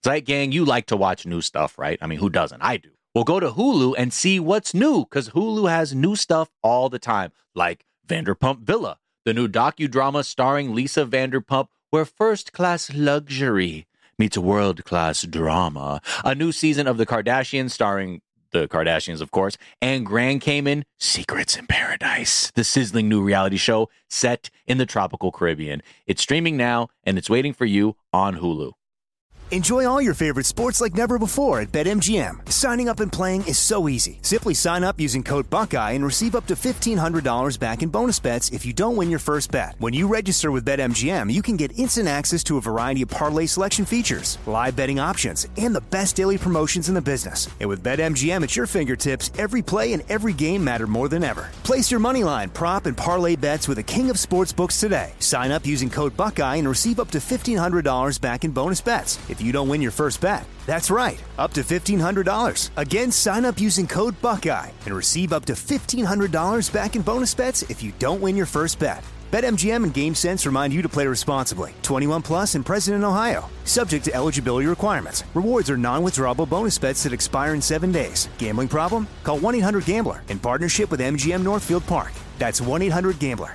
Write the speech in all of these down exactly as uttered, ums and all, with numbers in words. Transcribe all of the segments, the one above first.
Zeit Gang, you like to watch new stuff, right? I mean, who doesn't? I do. Well, go to Hulu and see what's new, because Hulu has new stuff all the time, like Vanderpump Villa, the new docudrama starring Lisa Vanderpump, where first-class luxury meets world-class drama. A new season of The Kardashians starring the Kardashians, of course, and Grand Cayman, Secrets in Paradise, the sizzling new reality show set in the tropical Caribbean. It's streaming now, and it's waiting for you on Hulu. Enjoy all your favorite sports like never before at BetMGM. Signing up and playing is so easy. Simply sign up using code Buckeye and receive up to fifteen hundred dollars back in bonus bets if you don't win your first bet. When you register with BetMGM, you can get instant access to a variety of parlay selection features, live betting options, and the best daily promotions in the business. And with BetMGM at your fingertips, every play and every game matter more than ever. Place your moneyline, prop, and parlay bets with the king of sportsbooks today. Sign up using code Buckeye and receive up to fifteen hundred dollars back in bonus bets if you don't win your first bet. That's right, up to fifteen hundred dollars. Again, sign up using code Buckeye and receive up to fifteen hundred dollars back in bonus bets if you don't win your first bet. BetMGM and GameSense remind you to play responsibly. twenty-one plus and present in Ohio. Subject to eligibility requirements. Rewards are non-withdrawable bonus bets that expire in seven days. Gambling problem? Call one eight hundred gambler in partnership with M G M Northfield Park. That's one eight hundred gambler.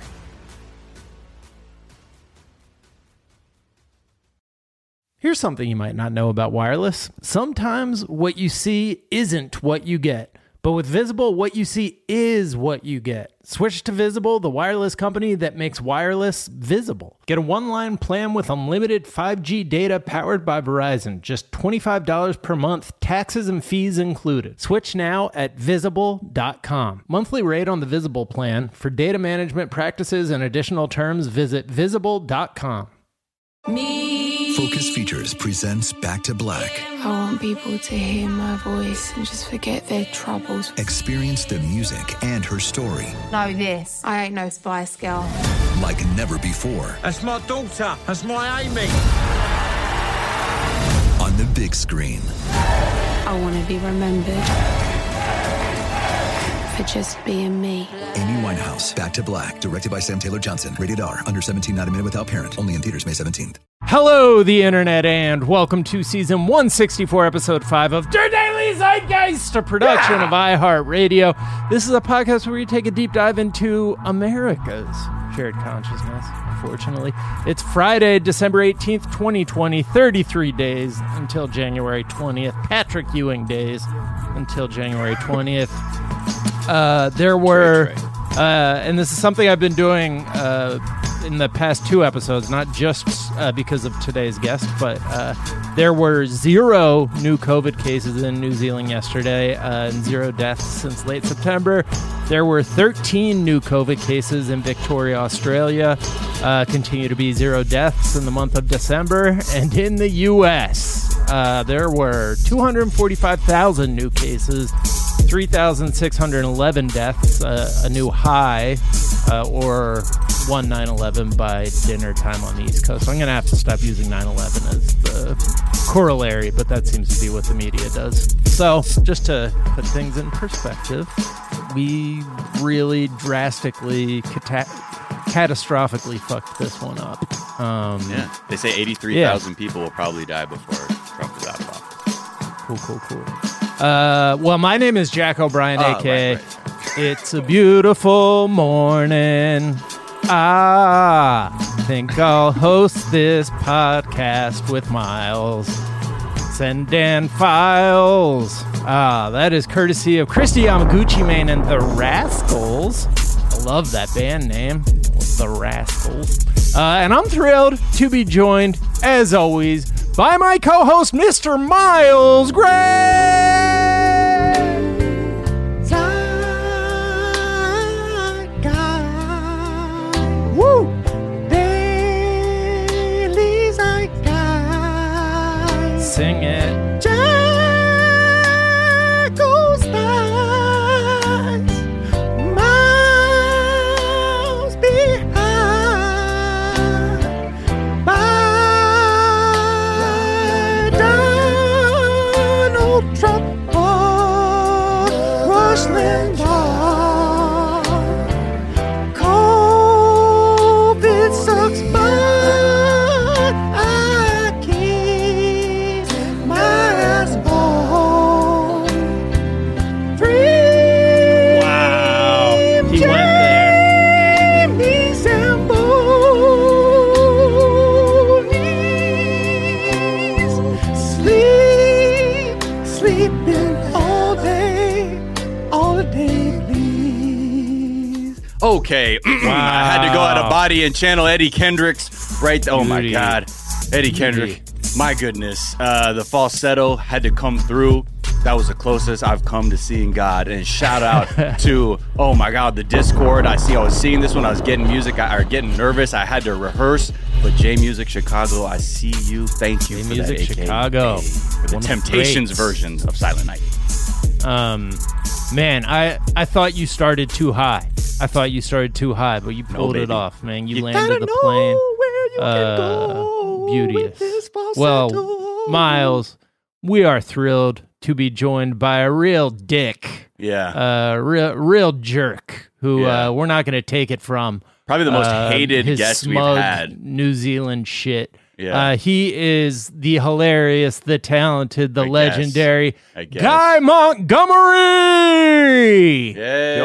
Here's something you might not know about wireless. Sometimes what you see isn't what you get. But with Visible, what you see is what you get. Switch to Visible, the wireless company that makes wireless visible. Get a one-line plan with unlimited five G data powered by Verizon. Just twenty-five dollars per month, taxes and fees included. Switch now at visible dot com. Monthly rate on the Visible plan. For data management practices and additional terms, visit visible dot com. Me. Focus Features presents Back to Black. I want people to hear my voice and just forget their troubles. Experience the music and her story. Know this, I ain't no Spice Girl. Like never before. That's my daughter. That's my Amy. On the big screen. I want to be remembered for just being me. Amy Winehouse, Back to Black, directed by Sam Taylor Johnson. Rated R, under seventeen, not a minute without parent. Only in theaters May seventeenth. Hello, the internet, and welcome to season one sixty-four, episode five of Der Daily Zeitgeist, a production yeah. of iHeartRadio. This is a podcast where we take a deep dive into America's shared consciousness, unfortunately. It's Friday, December eighteenth, twenty twenty, thirty-three days until January twentieth. Patrick Ewing days until January twentieth. Uh, there were, uh, and this is something I've been doing uh, in the past two episodes, not just uh, because of today's guest, but uh, there were zero new COVID cases in New Zealand yesterday uh, and zero deaths since late September. There were thirteen new COVID cases in Victoria, Australia. Uh, continue to be zero deaths in the month of December. And in the U S, uh, there were two hundred forty-five thousand new cases, three thousand six hundred eleven deaths, uh, a new high, uh, or one nine eleven by dinner time on the East Coast. So I'm going to have to stop using nine eleven as the corollary, but that seems to be what the media does. So just to put things in perspective, we really drastically, cata- catastrophically fucked this one up. Um, yeah, they say eighty-three thousand yeah. people will probably die before Trump is out of office. Cool, cool, cool. Uh, well, my name is Jack O'Brien, oh, a k a. Right, right. It's a beautiful morning. I think I'll host this podcast with Miles. Send Dan Files. Ah, that is courtesy of Christy Yamaguchi Mane and the Rascals. I love that band name, the Rascals. Uh, and I'm thrilled to be joined, as always, by my co-host, Mister Miles Gray. Woo! Daily Zeitgeist. Sing it. Jack goes nice. Miles behind. By Donald Trump or Rush Limbaugh. Sucks, but I keep my sleeping all day, all the day, please. Okay, Wow. I had to go out of body and channel Eddie Kendricks right. Oh my Beauty. God, Eddie Kendrick. My goodness, uh, the falsetto had to come through. That was the closest I've come to seeing God. And shout out to, oh my God, the Discord. I see I was seeing this when I was getting music, I, or getting nervous. I had to rehearse. But J Music Chicago, I see you. Thank you J for Music that, A K A, Chicago. for the One of the Temptations greats. version of Silent Night. Um, man, I I thought you started too high. I thought you started too high, but you pulled it baby. off, man. You, You landed gotta the know plane. where you can Uh, go beauteous. with this falsetto. Well, Miles, we are thrilled to be joined by a real dick, Yeah. a real real jerk who Yeah. uh, we're not going to take it from. Probably the most uh, hated his guest we've smug had. New Zealand shit. Yeah. Uh, he is the hilarious, the talented, the I guess. legendary I guess. Guy Montgomery.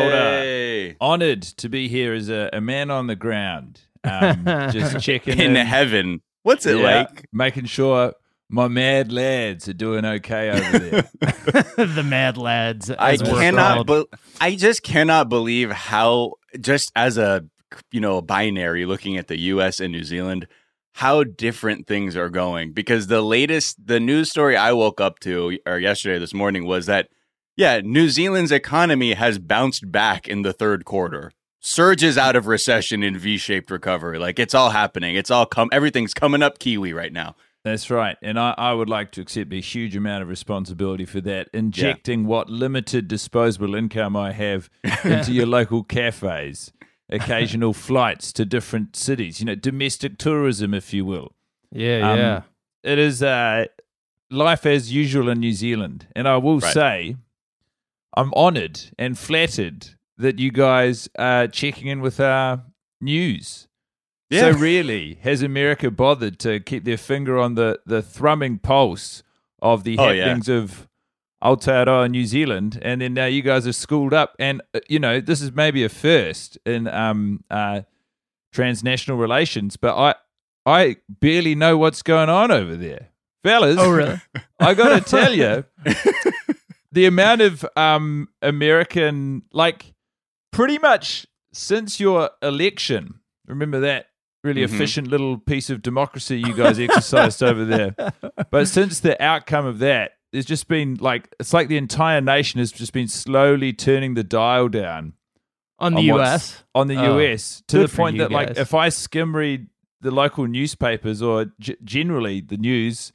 Yay. Honored to be here as a, a man on the ground. Um, just checking In in, heaven. What's it yeah, like? making sure my mad lads are doing okay over there. The Mad Lads. I as we're cannot, called. be- I just cannot believe how, just as a, you know, binary looking at the U S and New Zealand, how different things are going. Because the latest, the news story I woke up to, or yesterday, this morning, was that, yeah, New Zealand's economy has bounced back in the third quarter. Surges out of recession in V-shaped recovery. Like, it's all happening. It's all come, everything's coming up Kiwi right now. That's right. And I, I would like to accept a huge amount of responsibility for that, injecting what limited disposable income I have into your local cafes, occasional flights to different cities, you know, domestic tourism, if you will. Yeah, Um, yeah. It is uh, life as usual in New Zealand. And I will Right. say, I'm honored and flattered that you guys are checking in with our news. Yeah. So really, has America bothered to keep their finger on the, the thrumming pulse of the Oh, yeah. happenings of Aotearoa, New Zealand, and then now you guys are schooled up, and uh, you know this is maybe a first in um, uh, transnational relations, but I I barely know what's going on over there, fellas. Oh, really? I got to tell you, the amount of um, American, like, pretty much since your election, remember that really Mhm. efficient little piece of democracy you guys exercised over there. But since the outcome of that, there's just been like, it's like the entire nation has just been slowly turning the dial down On the on U what's- S? on the Oh, U S to good the for point you that, like, guys. if I skim read the local newspapers or g- generally the news,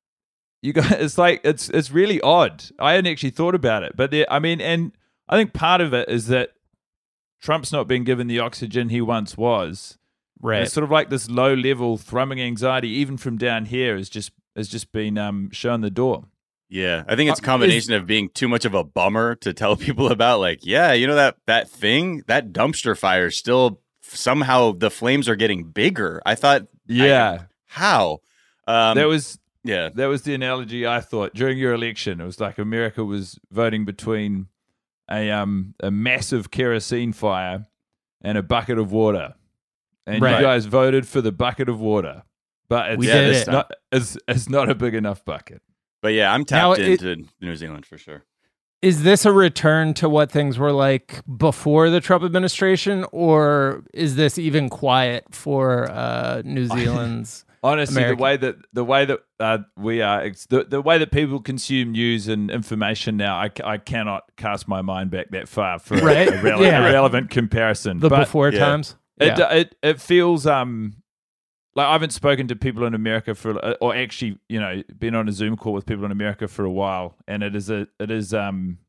you guys, it's like it's it's really odd. I hadn't actually thought about it, but there, I mean, and I think part of it is that Trump's not been given the oxygen he once was. Right. And it's sort of like this low level thrumming anxiety, even from down here, has just has just been um, shown the door. Yeah, I think it's a Uh, combination of being too much of a bummer to tell people about. Like, yeah, you know that that thing, that dumpster fire, still somehow the flames are getting bigger. I thought, Yeah, I- how? Um, that was yeah, that was the analogy I thought during your election. It was like America was voting between a um a massive kerosene fire and a bucket of water, and Right. you guys voted for the bucket of water, but it's, We did it's it. not it's, it's not a big enough bucket. but yeah, I'm Now, tapped it- into New Zealand for sure. Is this a return to what things were like before the Trump administration, or is this even quiet for uh, New Zealand's? Honestly, American. the way that the way that uh, we are, it's the, the way that people consume news and information now, I, I cannot cast my mind back that far for Right? a, rele- Yeah. a relevant comparison. The But before yeah. times? it, Yeah. it it feels um like I haven't spoken to people in America for, or actually, you know, been on a Zoom call with people in America for a while, and it is a it is um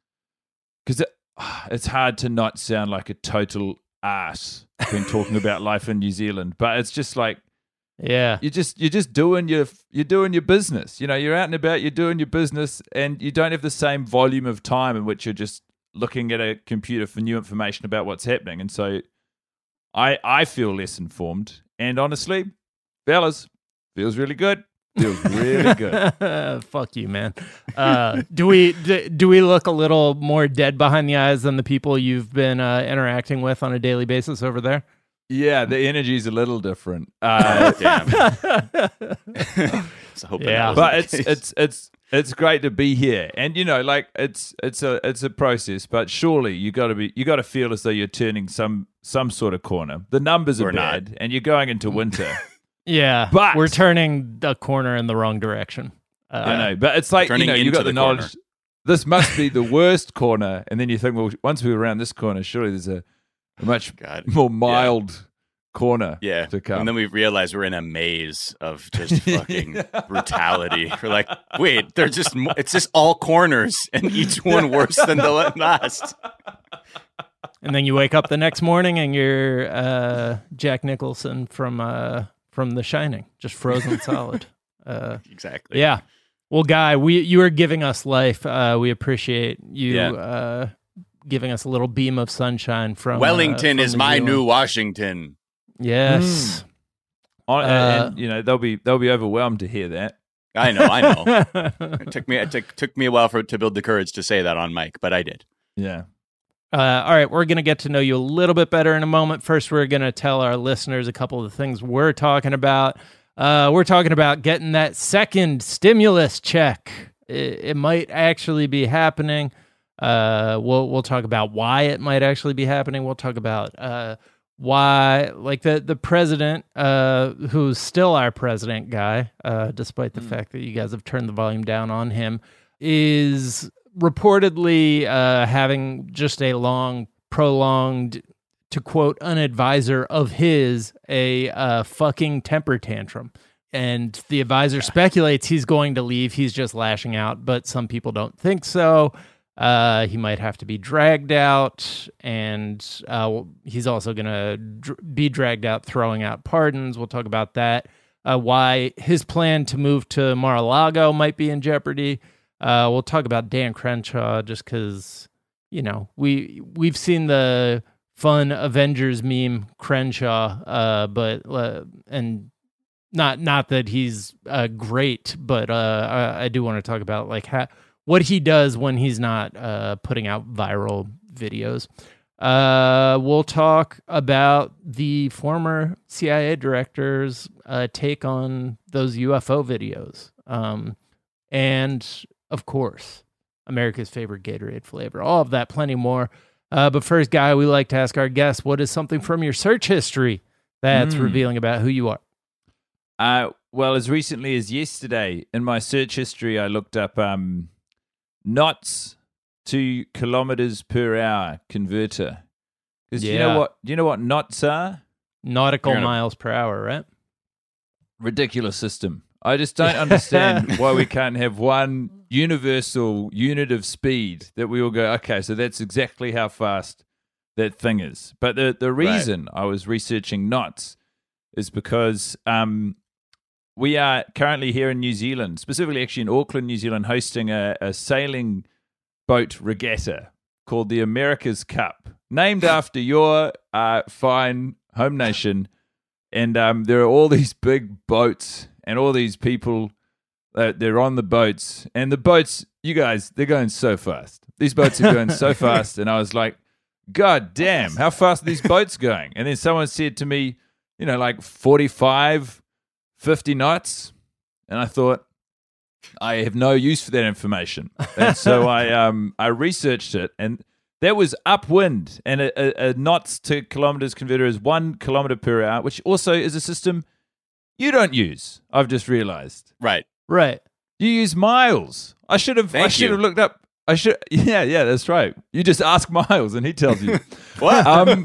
because it, it's hard to not sound like a total ass when talking about life in New Zealand, but it's just like. Yeah. You just you're just doing your you're doing your business. You know, you're out and about, you're doing your business, and you don't have the same volume of time in which you're just looking at a computer for new information about what's happening. And so I I feel less informed. And honestly, fellas, feels really good. Feels really good. Fuck you, man. Uh, do we do, do we look a little more dead behind the eyes than the people you've been uh, interacting with on a daily basis over there? Yeah, the energy's a little different. Uh, Damn. So hoping Yeah. that wasn't but the it's case. it's it's it's great to be here, and you know, like it's it's a it's a process, but surely you got to be you got to feel as though you're turning some some sort of corner. The numbers are We're bad, not. and you're going into winter. Yeah, But- we're turning the corner in the wrong direction. Uh, I know, but it's like you Turning know, you into got the, the knowledge. corner. This must be the worst corner, and then you think, well, once we're around this corner, surely there's a, a much God. more mild corner. Yeah. to come. And then we realize we're in a maze of just fucking brutality. We're like, wait, they're just, mo- it's just all corners and each one worse than the la- last. And then you wake up the next morning and you're uh, Jack Nicholson from uh, from The Shining, just frozen solid. Uh, Exactly. yeah. Well, Guy, we you are giving us life. Uh, we appreciate you Yeah. uh, giving us a little beam of sunshine from Wellington uh, from is New my Zealand. new Washington. Yes. Oh, Uh, and you know they'll be they'll be overwhelmed to hear that. I know, I know. It took me it took, took me a while for to build the courage to say that on mic, but I did. Yeah. Uh, all right, we're going to get to know you a little bit better in a moment. First, we're going to tell our listeners a couple of the things we're talking about. Uh, we're talking about getting that second stimulus check. It, it might actually be happening. Uh, we'll we'll talk about why it might actually be happening. We'll talk about uh, why, like the the president, uh, who's still our president, Guy, uh, despite the fact that you guys have turned the volume down on him, is reportedly uh, having just a long, prolonged, to quote an advisor of his, a uh, fucking temper tantrum. And the advisor speculates he's going to leave. He's just lashing out, but some people don't think so. Uh, he might have to be dragged out, and uh, he's also going to dr- be dragged out throwing out pardons. We'll talk about that. Uh, why his plan to move to Mar-a-Lago might be in jeopardy. Uh, we'll talk about Dan Crenshaw just because, you know, we, we've seen the fun Avengers meme Crenshaw, uh, but uh, and not not that he's uh, great, but uh, I, I do want to talk about like how, what he does when he's not uh, putting out viral videos. Uh, we'll talk about the former C I A director's uh, take on those U F O videos. Um, and, of course, America's favorite Gatorade flavor. All of that, plenty more. Uh, but first, Guy, we like to ask our guests, what is something from your search history that's Mm. revealing about who you are? Uh, well, as recently as yesterday, in my search history, I looked up um, knots to kilometers per hour converter. Because do you Yeah. know what? Do you know what knots are? Nautical You're gonna- miles per hour, right? Ridiculous system. I just don't understand why we can't have one universal unit of speed that we all go, okay, so that's exactly how fast that thing is. But the, the reason I was researching knots is because um, we are currently here in New Zealand, specifically actually in Auckland, New Zealand, hosting a, a sailing boat regatta called the America's Cup, named after your uh, fine home nation. And um, there are all these big boats and all these people, uh, they're on the boats. And the boats, you guys, they're going so fast. These boats are going so fast. And I was like, God damn, how fast are these boats going? And then someone said to me, you know, like forty-five, fifty knots. And I thought, I have no use for that information. And so I um I researched it, and that was upwind, and a, a, a knots to kilometers converter is one kilometer per hour, which also is a system you don't use. I've just realized. Right. Right. You use miles. I should have. I Thank should you. have looked up. I should. Yeah, yeah, that's right. You just ask Miles, and he tells you. What? um,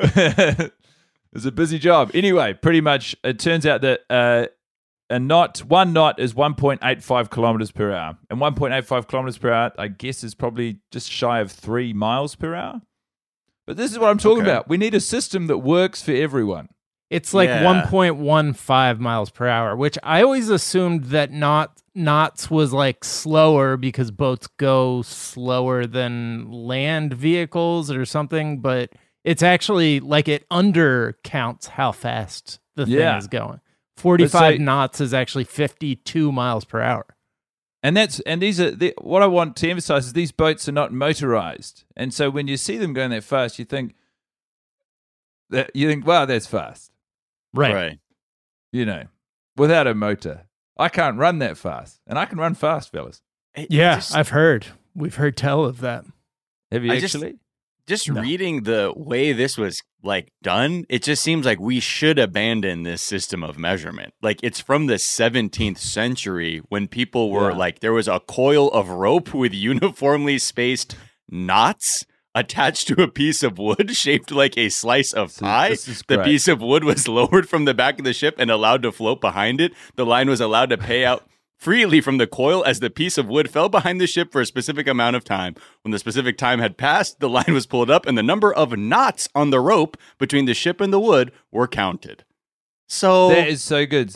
it's a busy job. Anyway, pretty much, it turns out that uh, a knot, one knot is one point eight five kilometers per hour, and one point eight five kilometers per hour, I guess, is probably just shy of three miles per hour. But this is what I'm talking Okay. about. We need a system that works for everyone. It's like Yeah. one point one five miles per hour, which I always assumed that not knots was like slower because boats go slower than land vehicles or something, but it's actually like it undercounts how fast the thing Yeah. is going. forty-five say- knots is actually fifty-two miles per hour. And that's and these are the, what I want to emphasize is these boats are not motorized, and so when you see them going that fast, you think that you think, wow, that's fast. Right. Right. You know, without a motor, I can't run that fast, and I can run fast, fellas. It Yeah, just, I've heard. We've heard tell of that. Have you I just- actually? just No. reading the way this was like done, it just seems like we should abandon this system of measurement. Like it's from the seventeenth century when people were Yeah. like, there was a coil of rope with uniformly spaced knots attached to a piece of wood shaped like a slice of This is- pie. this is The great. piece of wood was lowered from the back of the ship and allowed to float behind it. The line was allowed to pay out freely from the coil as the piece of wood fell behind the ship for a specific amount of time. When the specific time had passed, the line was pulled up and the number of knots on the rope between the ship and the wood were counted. So, That is so good.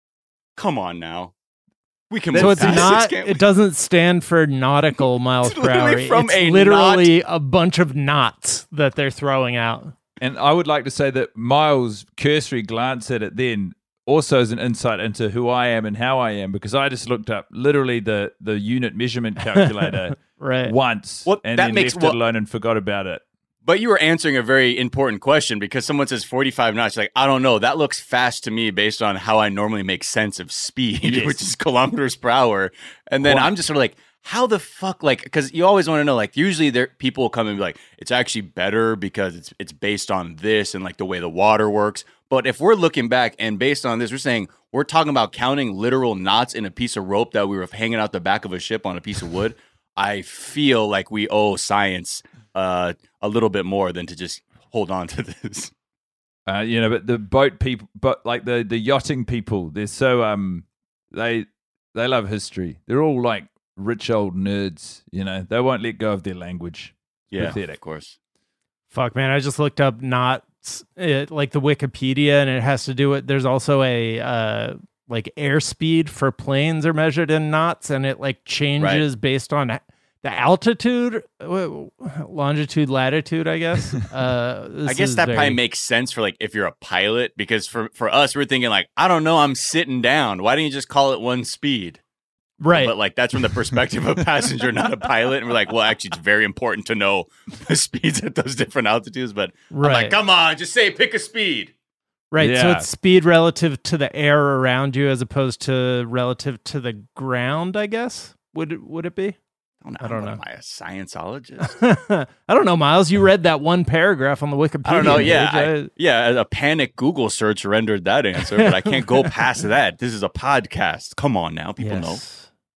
come on now. We can So move it's past this, not. can't we? It doesn't stand for nautical miles It's per hour. literally from it's a literally a bunch of knots that they're throwing out. And I would like to say that Miles' cursory glance at it then also is an insight into who I am and how I am, because I just looked up literally the, the unit measurement calculator Right. once Well, and that then makes- left well- it alone and forgot about it. But you were answering a very important question because someone says forty-five knots. You're like, I don't know. That looks fast to me based on how I normally make sense of speed, Yes. which is kilometers per hour. And then Quite. I'm just sort of like, how the fuck? Like, because you always want to know, like, usually there people will come and be like, it's actually better because it's it's based on this and like the way the water works. But if we're looking back and based on this, we're saying we're talking about counting literal knots in a piece of rope that we were hanging out the back of a ship on a piece of wood. I feel like we owe science uh, a little bit more than to just hold on to this. Uh, you know, but the boat people, but like the, the yachting people, they're so um they they love history. They're all like rich old nerds. You know, they won't let go of their language. Yeah, Pathetic. of course. Fuck, man. I just looked up knots, it, like the Wikipedia, and it has to do with. There's also a uh, like airspeed for planes are measured in knots, and it like changes based on the altitude, uh, longitude, latitude. I guess. Uh, I this guess is that very- probably makes sense for like if you're a pilot, because for for us, we're thinking like, I don't know, I'm sitting down. Why don't you just call it one speed? right. But like that's from the perspective of a passenger, not a pilot. And we're like, well, actually, it's very important to know the speeds at those different altitudes. But I'm Right. like, come on, just say pick a speed. Right. So Yeah. it's speed relative to the air around you as opposed to relative to the ground, I guess. Would it would it be? I don't know. I don't What know. Am I a scienceologist? I don't know, Miles. You read that one paragraph on the Wikipedia. I don't know. Yeah, page. I, yeah. A panic Google search rendered that answer, but I can't go past that. This is a podcast. Come on now, people know. Yes.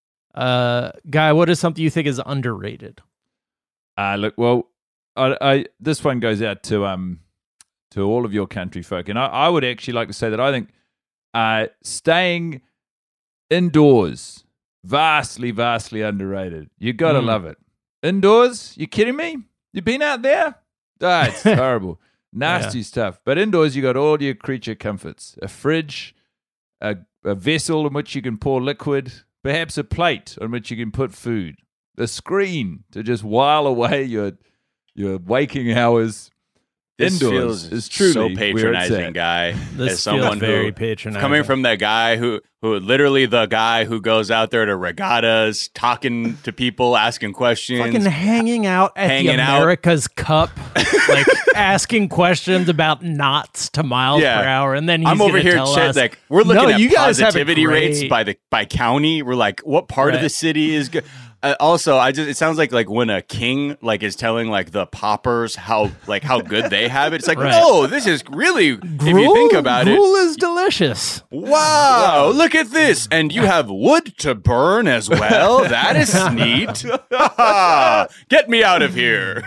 Uh, Guy, what is something you think is underrated? Uh, look, well, I, I this one goes out to um to all of your country folk, and I, I would actually like to say that I think uh staying indoors vastly, vastly underrated. You gotta Mm. love it. Indoors? You kidding me? You been out there? Ah, it's horrible, nasty stuff. But indoors, you got all your creature comforts: a fridge, a a vessel in which you can pour liquid, perhaps a plate on which you can put food, a screen to just while away your your waking hours. This Indoors feels is truly so where it's patronizing, at. guy. This as someone feels very who, patronizing. coming from the guy who, who literally the guy who goes out there to regattas, talking to people, asking questions. Fucking hanging out at Hanging the out. America's Cup, like asking questions about knots to miles Yeah. per hour, and then he's I'm over gonna here, tell chat, us, like we're looking no, at you guys have it positivity rates great." by the by county. We're like, what part of Right. the city is good? Uh, also, I just it sounds like like when a king like is telling like the paupers how like how good they have it. It's like, Right. no, this is really if you think about it. gruel is delicious. Wow, look at this. And you have wood to burn as well. That is neat. Get me out of here.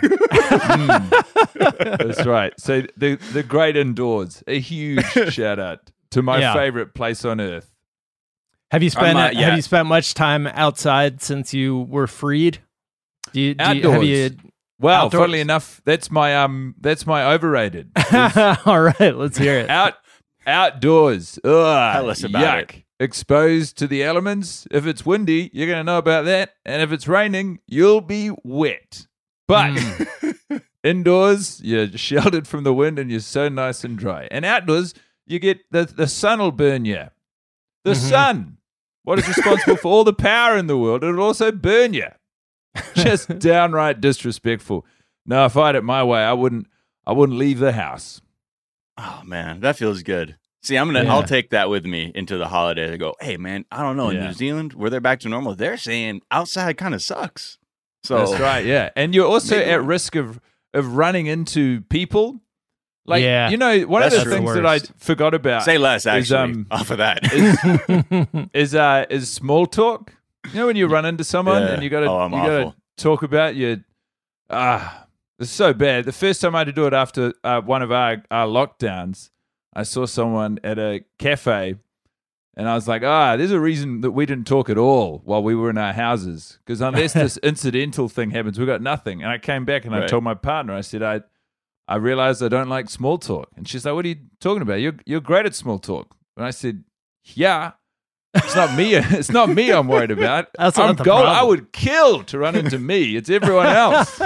That's right. So the the great indoors, a huge shout out to my Yeah. favorite place on earth. Have you spent uh, yeah. Have you spent much time outside since you were freed? Do you, do you, have Outdoors. you? Well, Outdoors? funnily enough, that's my um that's my overrated. All right, let's hear it. Out outdoors. Ugh, Tell us about yuck. it. Exposed to the elements. If it's windy, you're gonna know about that. And if it's raining, you'll be wet. But Hmm. indoors, you're sheltered from the wind and you're so nice and dry. And outdoors, you get the the sun will burn you. The Mhm. sun. What is responsible for all the power in the world? It'll also burn you. Just downright disrespectful. No, if I had it my way, I wouldn't I wouldn't leave the house. Oh man, that feels good. See, I'm gonna. Yeah. I'll take that with me into the holiday. I go, hey man, I don't know. In Yeah. New Zealand, where they're back to normal, they're saying outside kind of sucks. So That's right, yeah. And you're also Maybe- at risk of of running into people. Like, Yeah. you know, one That's of the true. things that I Worst. forgot about say less. is, Actually, um, off of that. is is uh is small talk. You know when you run into someone Yeah. and you gotta Oh, I'm you gotta awful. talk about your ah it's so bad. The first time I had to do it after uh, one of our, our lockdowns, I saw someone at a cafe and I was like, ah, there's a reason that we didn't talk at all while we were in our houses. Because unless this incidental thing happens, we got nothing. And I came back and I Right. told my partner, I said, I I realized I don't like small talk. And she's like, what are you talking about? You're you're great at small talk. And I said, yeah. It's not me. It's not me I'm worried about. That's I'm not the gold. problem. I would kill to run into me. It's everyone else.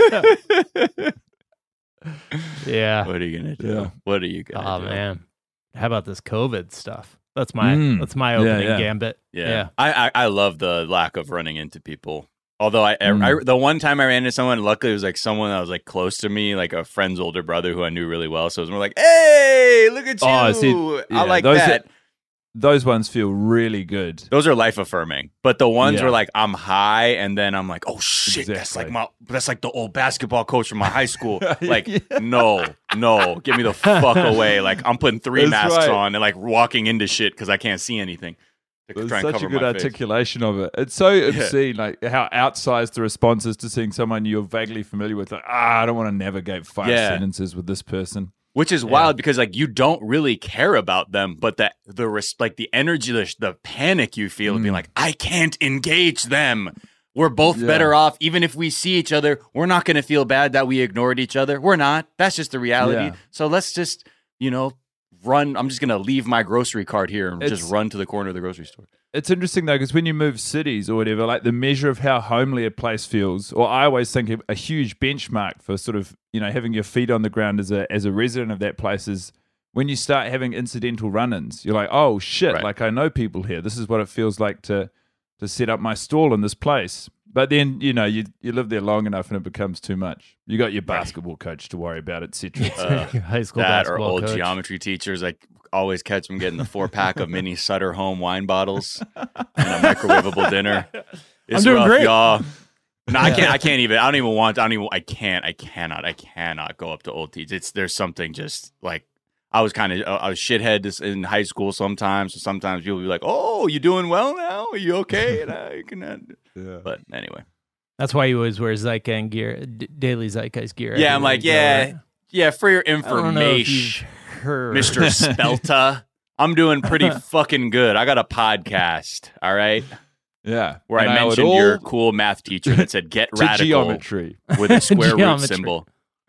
Yeah. What are you gonna do? Yeah. What are you gonna Oh do? man, how about this COVID stuff? That's my Mm. that's my Yeah, opening yeah. gambit. Yeah, I, I I love the lack of running into people. Although I, Mm. I the one time I ran into someone, luckily it was like someone that was like close to me, like a friend's older brother who I knew really well. So it was more like, hey, look at you. Oh, see, I yeah, like those that. Those ones feel really good. Those are life affirming. But the ones Yeah. where like I'm high and then I'm like, oh shit, that's Exactly. like my that's like the old basketball coach from my high school. Like, Yeah. no, no, get me the fuck away. Like I'm putting three That's masks right. on and like walking into shit because I can't see anything. To There's try and such a cover good my face. articulation of it. It's so obscene, like how outsized the response is to seeing someone you're vaguely familiar with. Like, ah, I don't want to navigate five Yeah. sentences with this person. Which is wild because like you don't really care about them, but that the res- like the energy, the, the panic you feel of being like, I can't engage them. We're both Mm. Yeah. better off, even if we see each other. We're not going to feel bad that we ignored each other. We're not. That's just the reality. Yeah. So let's just, you know, run. I'm just going to leave my grocery cart here and It's- just run to the corner of the grocery store. It's interesting though, because when you move cities or whatever, like the measure of how homely a place feels, or I always think of a huge benchmark for sort of, you know, having your feet on the ground as a as a resident of that place is when you start having incidental run-ins. You're like, oh shit, Right. like I know people here. This is what it feels like to to set up my stall in this place. But then, you know, you you live there long enough and it becomes too much. You got your basketball coach to worry about, et cetera. et cetera. Uh, High school that or basketball old coach. geometry teachers. I always catch them getting the four pack of mini Sutter Home wine bottles and a microwavable dinner. It's doing rough, great. y'all. No, I can't. I can't even. I don't even want. I don't even. I can't. I cannot. I cannot go up to old teachers. It's there's something just like I was kind of I was shithead this- in high school sometimes. So sometimes people be like, "Oh, you doing well now? Are you okay?" And I cannot. Yeah. But anyway, That's why you always wear Zeitgeist gear, D- daily Zeitgeist gear. yeah, I'm everywhere like, you go, yeah, right? yeah. For your I don't know if information. you've heard. Mister Spelta. I'm doing pretty fucking good. I got a podcast, all right, Yeah. where And I owe it mentioned all your cool math teacher that said "get to radical" geometry. with a square root Geometry. symbol.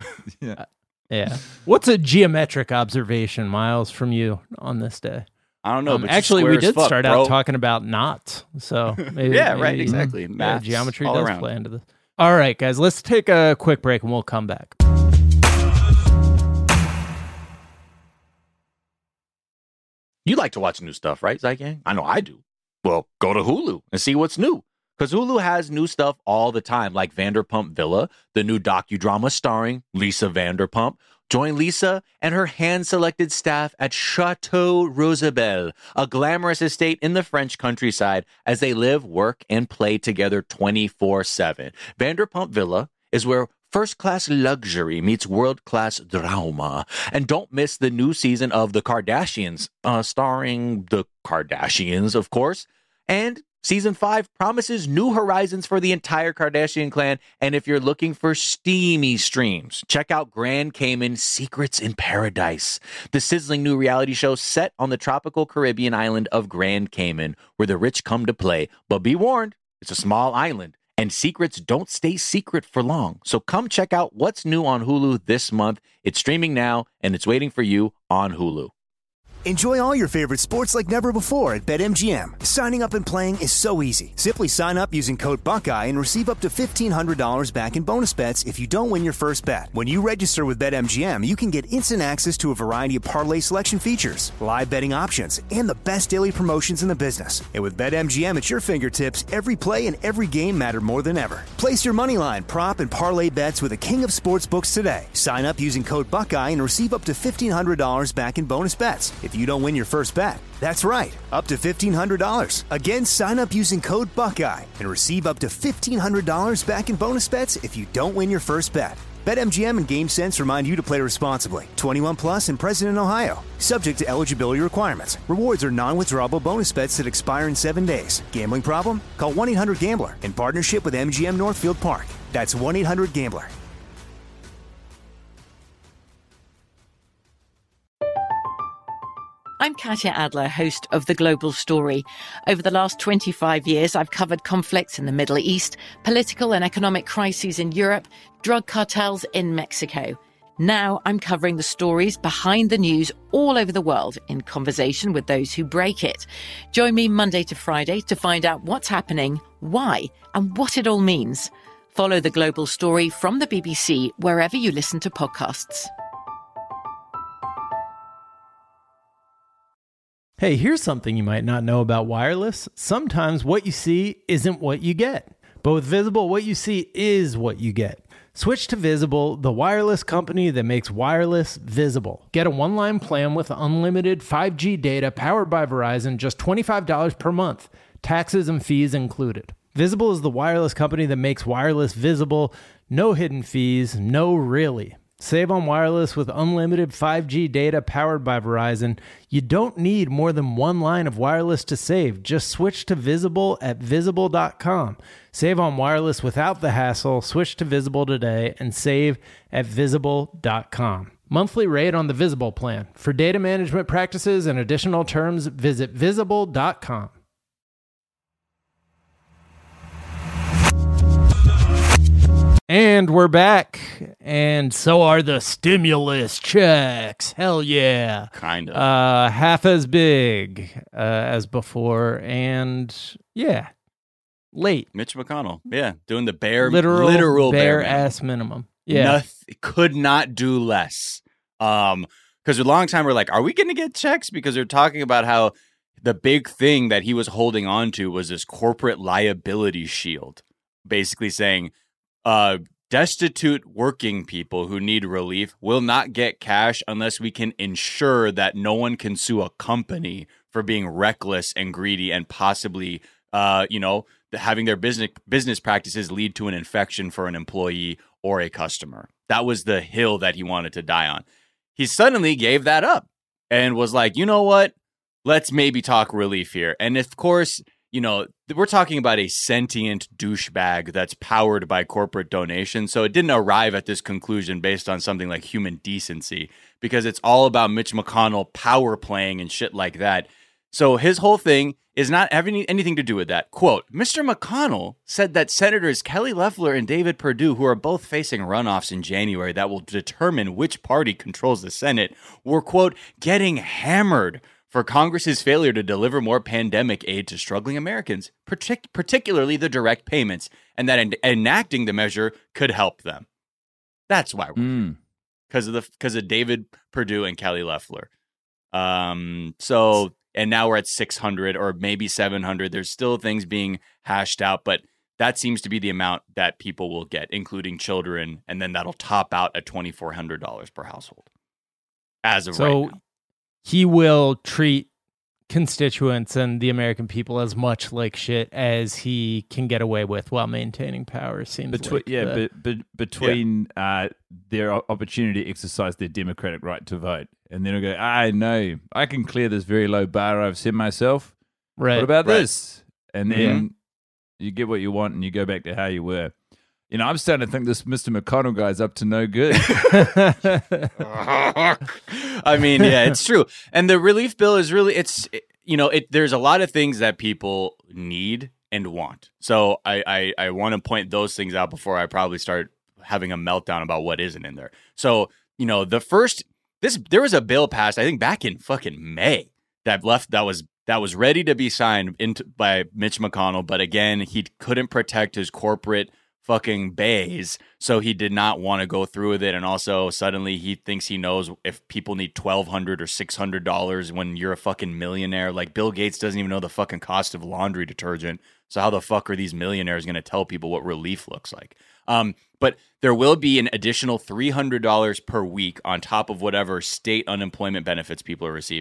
Yeah. What's a geometric observation, Miles, from you on this day? I don't know. Um, but you're actually, square we as did fuck, start bro. out talking about knots. So maybe, Yeah, right, maybe, exactly. yeah, Maths geometry all does around. play into this. All right, guys, let's take a quick break and we'll come back. You like to watch new stuff, right, Zygang? I know I do. Well, go to Hulu and see what's new. Because Hulu has new stuff all the time, like Vanderpump Villa, the new docudrama starring Lisa Vanderpump. Join Lisa and her hand-selected staff at Chateau Rosabelle, a glamorous estate in the French countryside, as they live, work, and play together twenty-four seven. Vanderpump Villa is where first-class luxury meets world-class drama. And don't miss the new season of The Kardashians, uh, starring the Kardashians, of course. And season five promises new horizons for the entire Kardashian clan. And if you're looking for steamy streams, check out Grand Cayman Secrets in Paradise, the sizzling new reality show set on the tropical Caribbean island of Grand Cayman, where the rich come to play. But be warned, it's a small island, and secrets don't stay secret for long. So come check out what's new on Hulu this month. It's streaming now, and it's waiting for you on Hulu. Enjoy all your favorite sports like never before at BetMGM. Signing up and playing is so easy. Simply sign up using code Buckeye and receive up to fifteen hundred dollars back in bonus bets if you don't win your first bet. When you register with BetMGM, you can get instant access to a variety of parlay selection features, live betting options, and the best daily promotions in the business. And with BetMGM at your fingertips, every play and every game matter more than ever. Place your moneyline, prop, and parlay bets with the king of sportsbooks today. Sign up using code Buckeye and receive up to fifteen hundred dollars back in bonus bets. if you don't win your first bet. That's right, up to fifteen hundred dollars. Again, sign up using code Buckeye and receive up to fifteen hundred dollars back in bonus bets if you don't win your first bet. BetMGM and GameSense remind you to play responsibly. twenty-one plus and present in Ohio. Subject to eligibility requirements. Rewards are non-withdrawable bonus bets that expire in seven days. Gambling problem? Call one eight hundred gambler in partnership with M G M Northfield Park. That's one eight hundred gambler. I'm Katya Adler, host of The Global Story. Over the last twenty-five years, I've covered conflicts in the Middle East, political and economic crises in Europe, drug cartels in Mexico. Now I'm covering the stories behind the news all over the world in conversation with those who break it. Join me Monday to Friday to find out what's happening, why, and what it all means. Follow The Global Story from the B B C wherever you listen to podcasts. Hey, here's something you might not know about wireless. Sometimes what you see isn't what you get. But with Visible, what you see is what you get. Switch to Visible, the wireless company that makes wireless visible. Get a one-line plan with unlimited five G data powered by Verizon, just twenty-five dollars per month. Taxes and fees included. Visible is the wireless company that makes wireless visible. No hidden fees, no really. Save on wireless with unlimited five G data powered by Verizon. You don't need more than one line of wireless to save. Just switch to Visible at visible dot com. Save on wireless without the hassle. Switch to Visible today and save at visible dot com. Monthly rate on the Visible plan. For data management practices and additional terms, visit visible dot com. And we're back, and so are the stimulus checks. Hell yeah. Kind of. Uh, half as big uh, as before, and yeah, late. Mitch McConnell, yeah, doing the bare, Literal, literal bare, bare ass minimum. Yeah. Noth- could not do less. Um, because a long time we're like, are we going to get checks? Because they're talking about how the big thing that he was holding on to was this corporate liability shield, basically saying, Uh, destitute working people who need relief will not get cash unless we can ensure that no one can sue a company for being reckless and greedy and possibly, uh, you know, having their business business practices lead to an infection for an employee or a customer. That was the hill that he wanted to die on. He suddenly gave that up and was like, you know what? Let's maybe talk relief here. And of course, you know, we're talking about a sentient douchebag that's powered by corporate donations. So it didn't arrive at this conclusion based on something like human decency, because it's all about Mitch McConnell power playing and shit like that. So his whole thing is not having anything to do with that. Quote, Mister McConnell said that Senators Kelly Loeffler and David Perdue, who are both facing runoffs in January that will determine which party controls the Senate, were, quote, getting hammered for Congress's failure to deliver more pandemic aid to struggling Americans, partic- particularly the direct payments, and that en- enacting the measure could help them. That's why we're because mm. of the because of David Perdue and Kelly Loeffler. Um, so and now we're at six hundred or maybe seven hundred. There's still things being hashed out, but that seems to be the amount that people will get, including children, and then that'll top out at twenty-four hundred dollars per household as of so, right now. He will treat constituents and the American people as much like shit as he can get away with while maintaining power. Seems Between, like yeah, the, but, but between yeah. Uh, their opportunity to exercise their democratic right to vote, and then he'll go, I know I can clear this very low bar I've set myself. Right. What about right. this? And then mm-hmm. you get what you want, and you go back to how you were. You know, I'm starting to think this Mister McConnell guy's up to no good. I mean, yeah, it's true. And the relief bill is really, it's, you know, it. There's a lot of things that people need and want. So I, I, I want to point those things out before I probably start having a meltdown about what isn't in there. So, you know, the first, this, there was a bill passed, I think back in fucking May that left, that was, that was ready to be signed into by Mitch McConnell. But again, he couldn't protect his corporate fucking bays, so he did not want to go through with it. And also suddenly he thinks he knows if people need twelve hundred dollars or six hundred dollars when you're a fucking millionaire. Like, Bill Gates doesn't even know the fucking cost of laundry detergent, so how the fuck are these millionaires going to tell people what relief looks like? Um, but there will be an additional three hundred dollars per week on top of whatever state unemployment benefits people are receiving.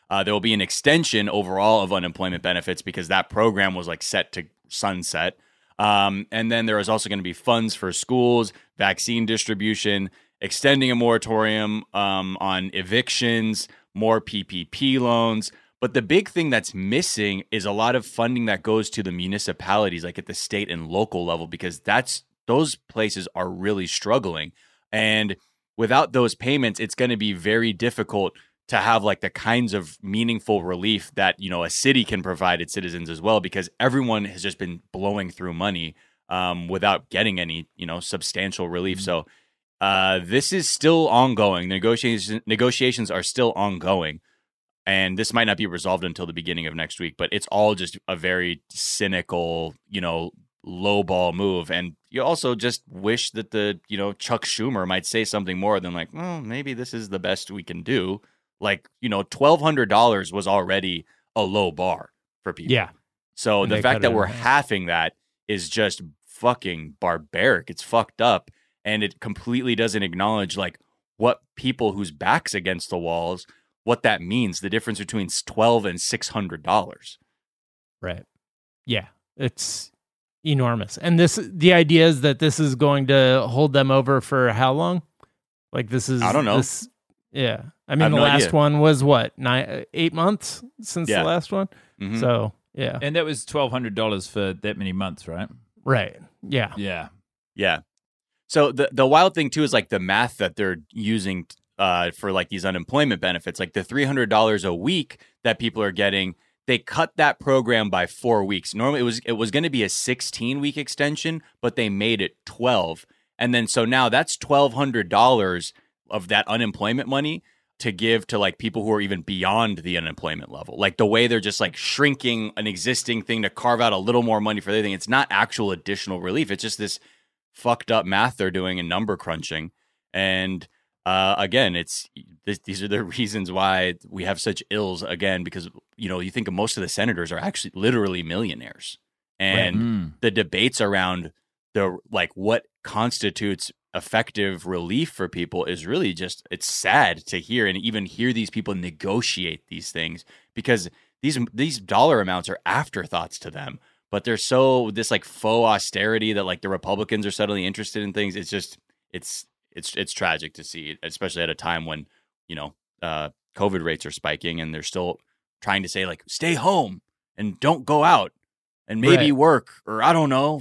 Uh, there will be an extension overall of unemployment benefits because that program was like set to sunset. Um, and then there is also going to be funds for schools, vaccine distribution, extending a moratorium um, on evictions, more P P P loans. But the big thing that's missing is a lot of funding that goes to the municipalities, like at the state and local level, because that's those places are really struggling. And without those payments, it's going to be very difficult to have like the kinds of meaningful relief that, you know, a city can provide its citizens as well, because everyone has just been blowing through money um, without getting any, you know, substantial relief. Mm-hmm. So uh, this is still ongoing. Negotiations negotiations are still ongoing, and this might not be resolved until the beginning of next week. But it's all just a very cynical, you know, lowball move. And you also just wish that the, you know, Chuck Schumer might say something more than like, well, maybe this is the best we can do. Like, you know, twelve hundred dollars was already a low bar for people. Yeah. So And the they fact cut that it we're in half. halving that is just fucking barbaric. It's fucked up. And it completely doesn't acknowledge like what people whose backs against the walls, what that means, the difference between twelve and six hundred dollars. Right. Yeah. It's enormous. And this, the idea is that this is going to hold them over for how long? Like this is, I don't know. This, yeah. I I mean, have the no last idea. one was what, nine, eight months since Yeah. the last one? Mhm. So, yeah. And that was twelve hundred dollars for that many months, right? Right. Yeah. Yeah. Yeah. So the the wild thing too is like the math that they're using uh, for like these unemployment benefits, like the three hundred dollars a week that people are getting. They cut that program by four weeks. Normally it was it was going to be a sixteen week extension, but they made it twelve. And then so now that's twelve hundred dollars of that unemployment money to give to like people who are even beyond the unemployment level. Like the way they're just like shrinking an existing thing to carve out a little more money for their thing. It's not actual additional relief. It's just this fucked up math they're doing and number crunching. And uh, again, it's this, these are the reasons why we have such ills again, because, you know, you think of most of the senators are actually literally millionaires, and Right. Mm. the debates around the, like what constitutes effective relief for people is really just, it's sad to hear and even hear these people negotiate these things, because these, these dollar amounts are afterthoughts to them. But they're so this like faux austerity that like the Republicans are suddenly interested in things. It's just it's it's it's tragic to see, especially at a time when, you know, uh, COVID rates are spiking and they're still trying to say like stay home and don't go out and maybe Right. work, or I don't know.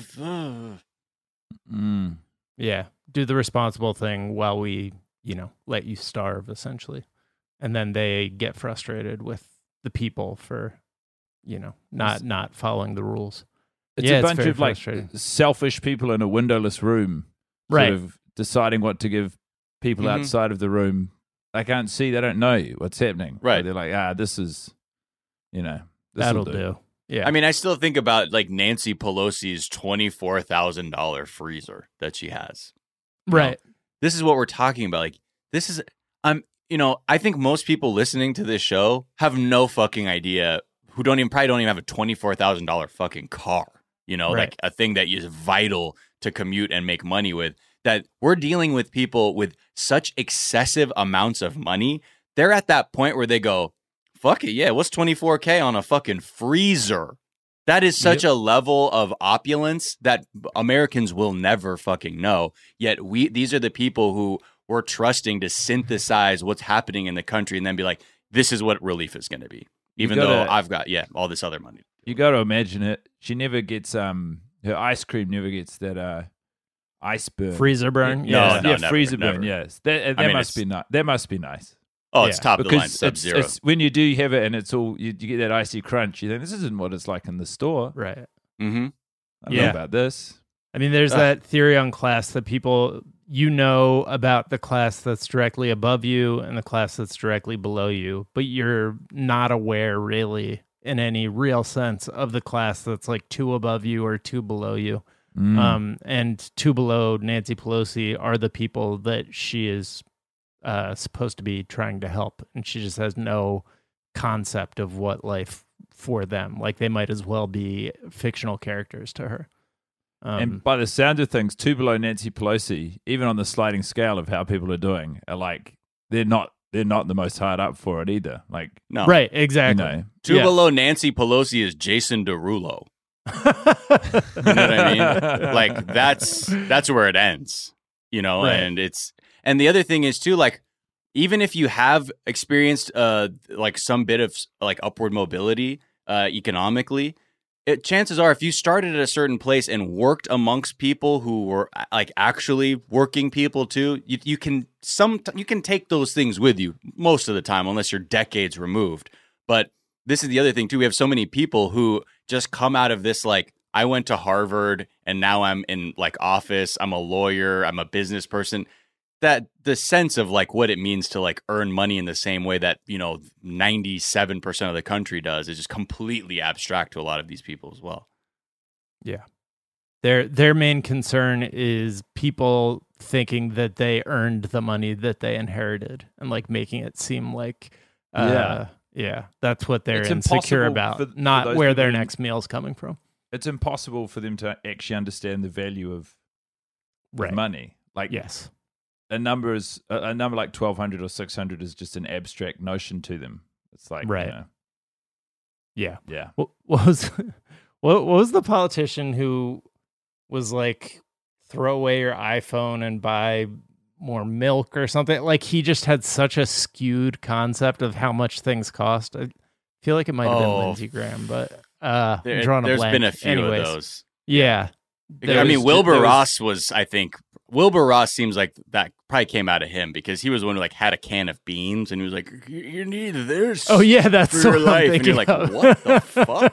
Mm. Yeah. Do the responsible thing while we, you know, let you starve, essentially. And then they get frustrated with the people for, you know, not not following the rules. It's Yeah, a it's bunch very of like frustrating. selfish people in a windowless room, sort Right. of deciding what to give people Mhm. outside of the room. They can't see, they don't know you, what's happening. Right. So they're like, ah, this is, you know, this'll That'll do. do. Yeah. I mean, I still think about like Nancy Pelosi's twenty-four thousand dollars freezer that she has. You know, right. this is what we're talking about. Like, this is, I'm, you know, I think most people listening to this show have no fucking idea, who don't even, probably don't even have a twenty-four thousand dollars fucking car, you know, Right. like a thing that is vital to commute and make money with, that we're dealing with people with such excessive amounts of money. They're at that point where they go, fuck it. Yeah. What's twenty-four K on a fucking freezer? That is such a level of opulence that Americans will never fucking know. Yet we, these are the people who we're trusting to synthesize what's happening in the country and then be like, this is what relief is going to be. Even gotta- though I've got, yeah, all this other money. You got to imagine it. She never gets, um, her ice cream never gets that uh, ice burn. Freezer burn. Yeah, No, Yeah. no, yeah, never, freezer burn. never. Yes, that, that I mean, must it's- be nice. That must be nice. Oh, it's Yeah, top of the line, Because sub it's, zero. it's when you do have it and it's all you, you get that icy crunch. You think this isn't what it's like in the store. Right. Mm-hmm. I don't Yeah. know about this. I mean, there's Ugh. that theory on class that people, you know about the class that's directly above you and the class that's directly below you, but you're not aware really in any real sense of the class that's like two above you or two below you. Mm. Um, and two below Nancy Pelosi are the people that she is uh, supposed to be trying to help. And she just has no concept of what life for them. Like they might as well be fictional characters to her. Um, and by the sound of things, two below Nancy Pelosi, even on the sliding scale of how people are doing, are like they're not they're not the most hard up for it either. Like, no, right, exactly. You know, two Yeah. below Nancy Pelosi is Jason Derulo. You know what I mean? Like that's that's where it ends. You know, Right. and it's and the other thing is too, like even if you have experienced uh like some bit of like upward mobility uh economically, it, chances are if you started at a certain place and worked amongst people who were like actually working people too, you you can some you can take those things with you most of the time unless you're decades removed. But this is the other thing too. We have so many people who just come out of this like, I went to Harvard and now I'm in like office. I'm a lawyer. I'm a business person. That the sense of like what it means to like earn money in the same way that, you know, ninety-seven percent of the country does is just completely abstract to a lot of these people as well. Yeah. Their their main concern is people thinking that they earned the money that they inherited and like making it seem like uh, Yeah. yeah, that's what they're It's insecure impossible about, for- for not those where their people who- next meal's coming from. it's impossible for them to actually understand the value of, of Right. money. Like, Yes. a number is a, a number like twelve hundred or six hundred is just an abstract notion to them. It's like, Right. you know, Yeah. yeah. What, what was what, what was the politician who was like throw away your iPhone and buy more milk or something? Like he just had such a skewed concept of how much things cost. I feel like it might have been Oh. Lindsey Graham, but uh, I'm There, drawing a there's been been a few Anyways, of those. Yeah. There I mean, was- Wilbur there was- Ross was, I think, Wilbur Ross seems like that probably came out of him because he was the one who like had a can of beans and he was like, "You, you need this." Oh yeah, that's for your what I'm life, and you're thinking like, of. "What the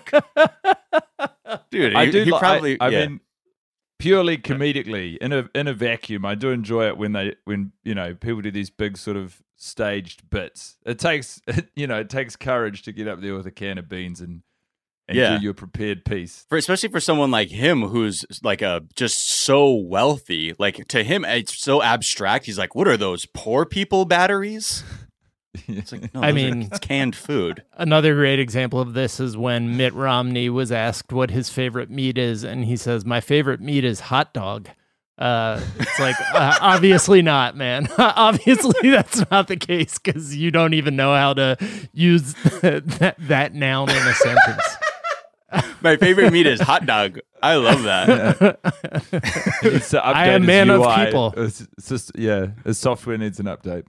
fuck, dude?" I he, do he li- probably. I, I yeah. mean, purely comedically, in a in a vacuum, I do enjoy it when they when you know people do these big sort of staged bits. It takes you know it takes courage to get up there with a can of beans and and Yeah. do your prepared piece. for especially for someone like him who's like a just so wealthy, like to him it's so abstract. He's like, "What are those poor people batteries?" It's like, no, I those are- mean- it's canned food. Another great example of this is when Mitt Romney was asked what his favorite meat is, and he says, "My favorite meat is hot dog." Uh, it's like, uh, obviously not, man. Obviously that's not the case because you don't even know how to use that, that noun in a sentence. My favorite meat is hot dog. I love that. He needs to I am update his man of U I. people. It's, it's just yeah, his software needs an update.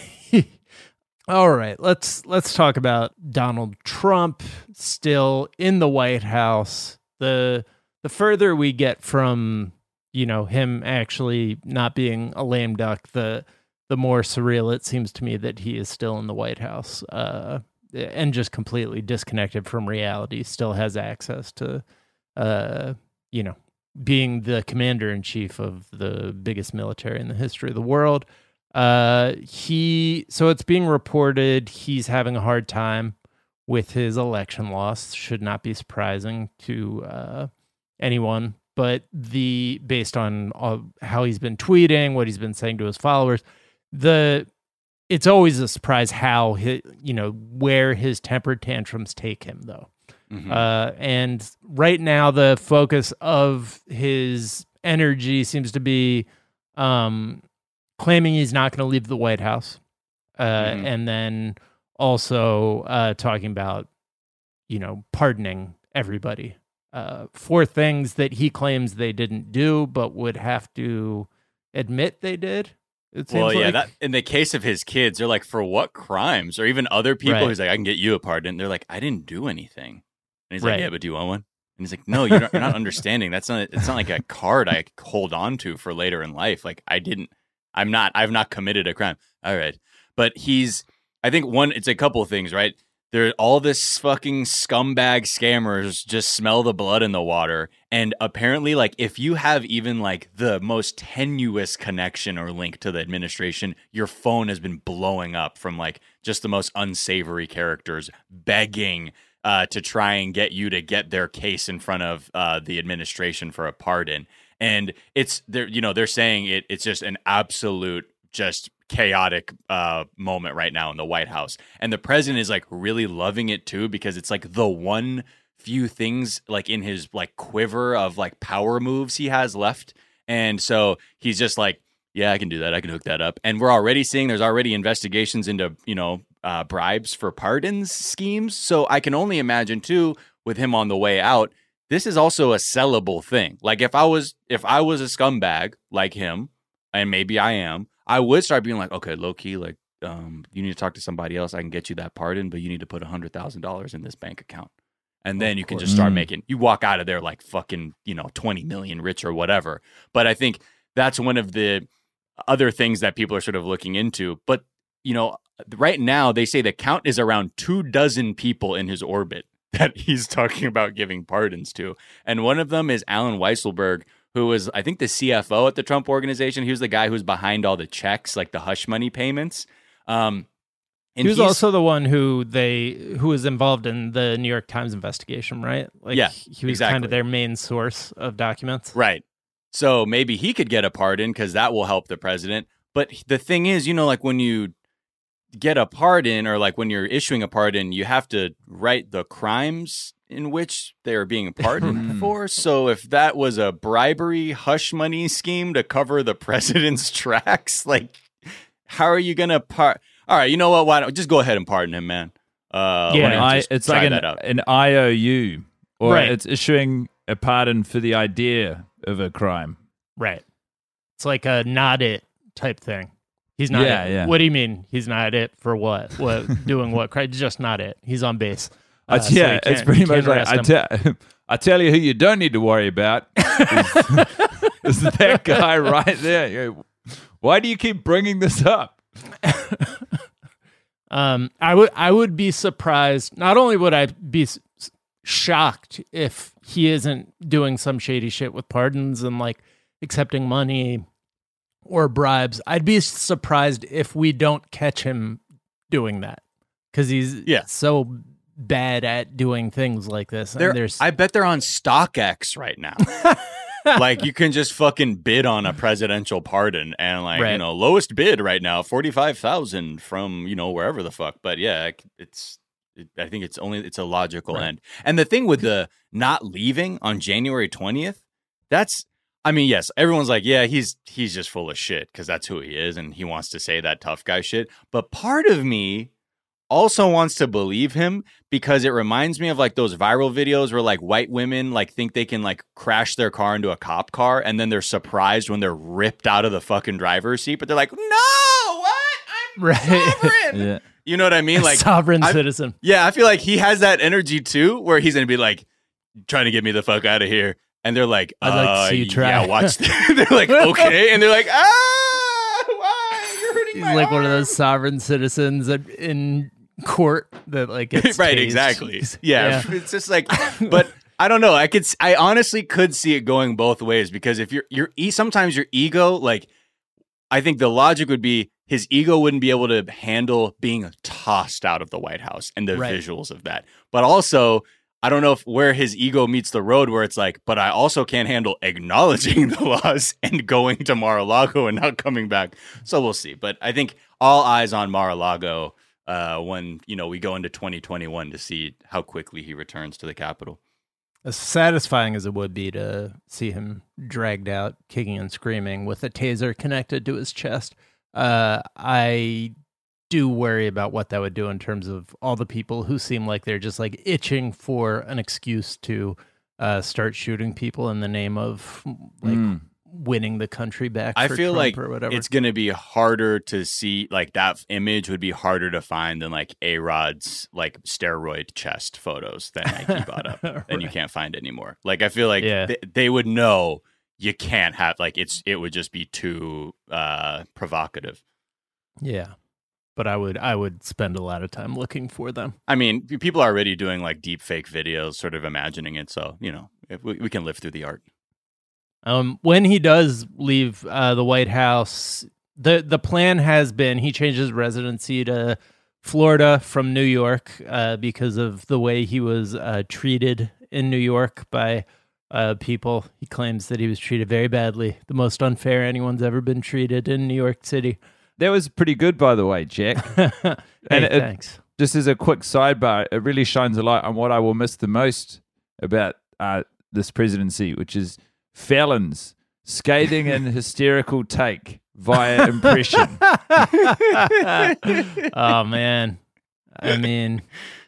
All right, let's let's talk about Donald Trump still in the White House. The the further we get from, you know, him actually not being a lame duck, the the more surreal it seems to me that he is still in the White House, uh, and just completely disconnected from reality. Still has access to, uh, you know, being the commander in chief of the biggest military in the history of the world. Uh, he so it's being reported he's having a hard time with his election loss. Should not be surprising to uh, anyone, but the based on uh, how he's been tweeting, what he's been saying to his followers, the it's always a surprise how he, you know, where his temper tantrums take him though. Mhm. Uh, and right now the focus of his energy seems to be um, claiming he's not going to leave the White House, uh, Mhm. and then also uh, talking about, you know, pardoning everybody uh, for things that he claims they didn't do, but would have to admit they did. It seems Well, yeah, like. that in the case of his kids, they're like, "For what crimes?" Or even other people, Right. he's like, "I can get you a pardon." They're like, "I didn't do anything," and he's Right. like, "Yeah, but do you want one?" And he's like, "No, you're not, you're not understanding. That's not. It's not like a card I hold on to for later in life. Like I didn't. I'm not. I've not committed a crime. All right, but he's. I think one. It's a couple of things, right? There, all this fucking scumbag scammers just smell the blood in the water, and apparently, like, if you have even like the most tenuous connection or link to the administration, your phone has been blowing up from like just the most unsavory characters begging uh, to try and get you to get their case in front of uh, the administration for a pardon. And it's they're you know they're saying it. It's just an absolute just chaotic uh, moment right now in the White House, and the president is like really loving it too because it's like the one few things like in his like quiver of like power moves he has left, and so he's just like Yeah, I can do that. I can hook that up. And we're already seeing there's already investigations into, you know, uh, bribes for pardons schemes. So I can only imagine, too, with him on the way out, this is also a sellable thing. Like if I was if I was a scumbag like him, and maybe I am, I would start being like, okay, low key, like um, you need to talk to somebody else. I can get you that pardon, but you need to put one hundred thousand dollars in this bank account. And then you can just start making, you walk out of there like fucking, you know, twenty million rich or whatever. But I think that's one of the other things that people are sort of looking into. But, you know, right now they say the count is around two dozen people in his orbit that he's talking about giving pardons to. And one of them is Alan Weisselberg, who was, I think, the C F O at the Trump Organization. He was the guy who's behind all the checks, like the hush money payments. Um, and he was also the one who they who was involved in the New York Times investigation, right? Like, yeah, he was exactly. kind of their main source of documents. Right. So maybe he could get a pardon because that will help the president. But the thing is, you know, like when you get a pardon or like when you're issuing a pardon, you have to write the crimes in which they are being pardoned for. So if that was a bribery hush money scheme to cover the president's tracks, like how are you going to par- All right, you know what? Why don't just go ahead and pardon him, man? Uh, yeah, I, it's like an, an I O U, or right. It's issuing a pardon for the idea of a crime. Right. It's like a not it type thing. He's not yeah, it. Yeah. What do you mean? He's not it for what? What doing what? Just not it. He's on base. Uh, so yeah, it's pretty much like I tell I tell you who you don't need to worry about is, is that guy right there. Why do you keep bringing this up? um, I would I would be surprised. Not only would I be s- shocked if he isn't doing some shady shit with pardons and like accepting money or bribes, I'd be surprised if we don't catch him doing that because he's yeah. so bad at doing things like this. And there's, I bet they're on StockX right now. Like you can just fucking bid on a presidential pardon and like, right. you know, lowest bid right now, forty-five thousand from, you know, wherever the fuck. But yeah, it's, it, I think it's only, it's a logical right. end. And the thing with the not leaving on January twentieth, that's, I mean, yes, everyone's like, yeah, he's, he's just full of shit because that's who he is. And he wants to say that tough guy shit. But part of me also wants to believe him because it reminds me of like those viral videos where like white women like think they can like crash their car into a cop car and then they're surprised when they're ripped out of the fucking driver's seat, but they're like, no, what? I'm right. sovereign. Yeah. You know what I mean? Like sovereign I, citizen. Yeah, I feel like he has that energy too, where he's gonna be like trying to get me the fuck out of here, and they're like, I'd like uh, to see you try. Yeah, watch. They're like, okay, and they're like, ah, why? You're hurting He's my like arm. one of those sovereign citizens that in court that like gets right, tased. exactly. Yeah, yeah, it's just like, but I don't know. I could, I honestly could see it going both ways because if you're, you're, sometimes your ego, like, I think the logic would be his ego wouldn't be able to handle being tossed out of the White House and the right. visuals of that. But also, I don't know if where his ego meets the road where it's like, but I also can't handle acknowledging the loss and going to Mar-a-Lago and not coming back. So we'll see. But I think all eyes on Mar-a-Lago uh, when, you know, we go into twenty twenty-one to see how quickly he returns to the Capitol. As satisfying as it would be to see him dragged out, kicking and screaming with a taser connected to his chest, uh, I do worry about what that would do in terms of all the people who seem like they're just like itching for an excuse to uh, start shooting people in the name of like mm. winning the country back. I for feel Trump like or whatever. It's going to be harder to see, like that image would be harder to find than like A-Rod's like steroid chest photos that Nike bought up right. and you can't find anymore. Like I feel like yeah. th- they would know you can't have like it's it would just be too uh, provocative. Yeah. But I would I would spend a lot of time looking for them. I mean, people are already doing like deep fake videos, sort of imagining it. So, you know, if we, we can live through the art. Um, when he does leave uh, the White House, the the plan has been he changes residency to Florida from New York uh, because of the way he was uh, treated in New York by uh, people. He claims that he was treated very badly, the most unfair anyone's ever been treated in New York City. That was pretty good, by the way, Jack. hey, and it, thanks. Just as a quick sidebar, it really shines a light on what I will miss the most about uh, this presidency, which is Fallon's scathing and hysterical take via impression. Oh man, I mean,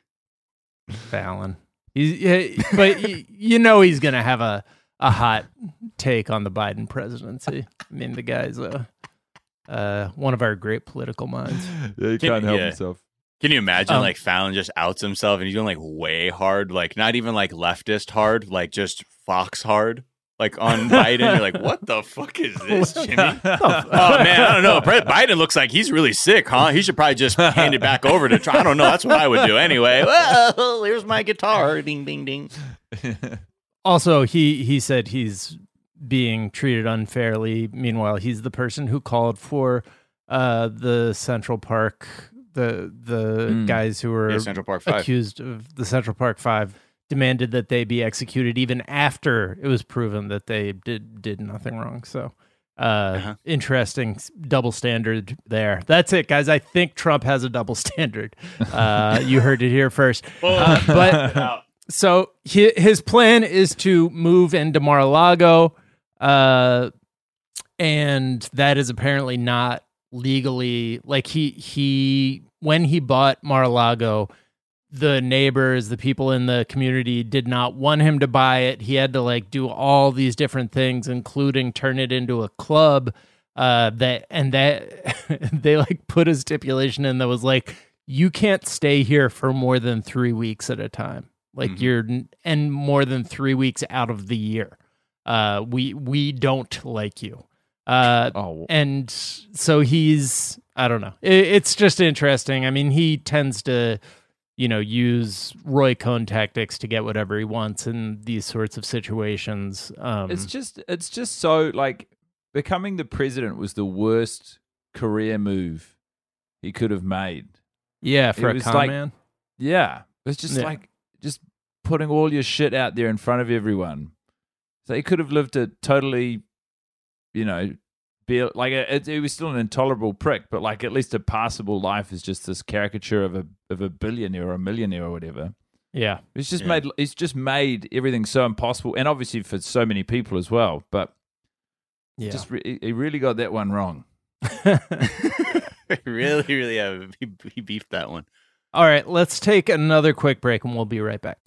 Fallon. He's, yeah, but y- you know he's gonna have a, a hot take on the Biden presidency. I mean, the guy's a uh, one of our great political minds. Yeah, he Can- can't help yeah. himself. Can you imagine Um, like Fallon just outs himself and he's going like way hard, like not even like leftist hard, like just Fox hard, like on Biden. You're like, what the fuck is this, Jimmy? Oh man, I don't know. Pre- Biden looks like he's really sick, huh? He should probably just hand it back over to Trump. I don't know. That's what I would do anyway. Well, here's my guitar. Ding, ding, ding. Also, he he said he's being treated unfairly. Meanwhile, he's the person who called for uh, the Central Park, the the Mm. guys who were Yeah, Central Park Five. accused of the Central Park Five demanded that they be executed even after it was proven that they did did nothing wrong. So, uh, Uh-huh. interesting s- double standard there. That's it, guys. I think Trump has a double standard. Uh, you heard it here first. Uh, but so hi- his plan is to move into Mar-a-Lago, uh, and that is apparently not legally, like he he when he bought Mar-a-Lago, the neighbors, the people in the community did not want him to buy it. He had to like do all these different things, including turn it into a club. Uh, that and that they like put a stipulation in that was like, you can't stay here for more than three weeks at a time. Like Mhm. you're and more than three weeks out of the year. Uh, we we don't like you. Uh, Oh, and so he's I don't know. It, it's just interesting. I mean, he tends to, you know, use Roy Cohn tactics to get whatever he wants in these sorts of situations. Um, it's just it's just so like becoming the president was the worst career move he could have made. yeah, for it a was con like- man. Yeah, it's just Yeah. like just putting all your shit out there in front of everyone. So he could have lived a totally, you know, be like a, it, it was still an intolerable prick, but like at least a passable life is just this caricature of a of a billionaire or a millionaire or whatever. Yeah, It's just Yeah. made it's just made everything so impossible, and obviously for so many people as well. But yeah. just re- he really got that one wrong. really, really, yeah, he, he beefed that one. All right, let's take another quick break, and we'll be right back.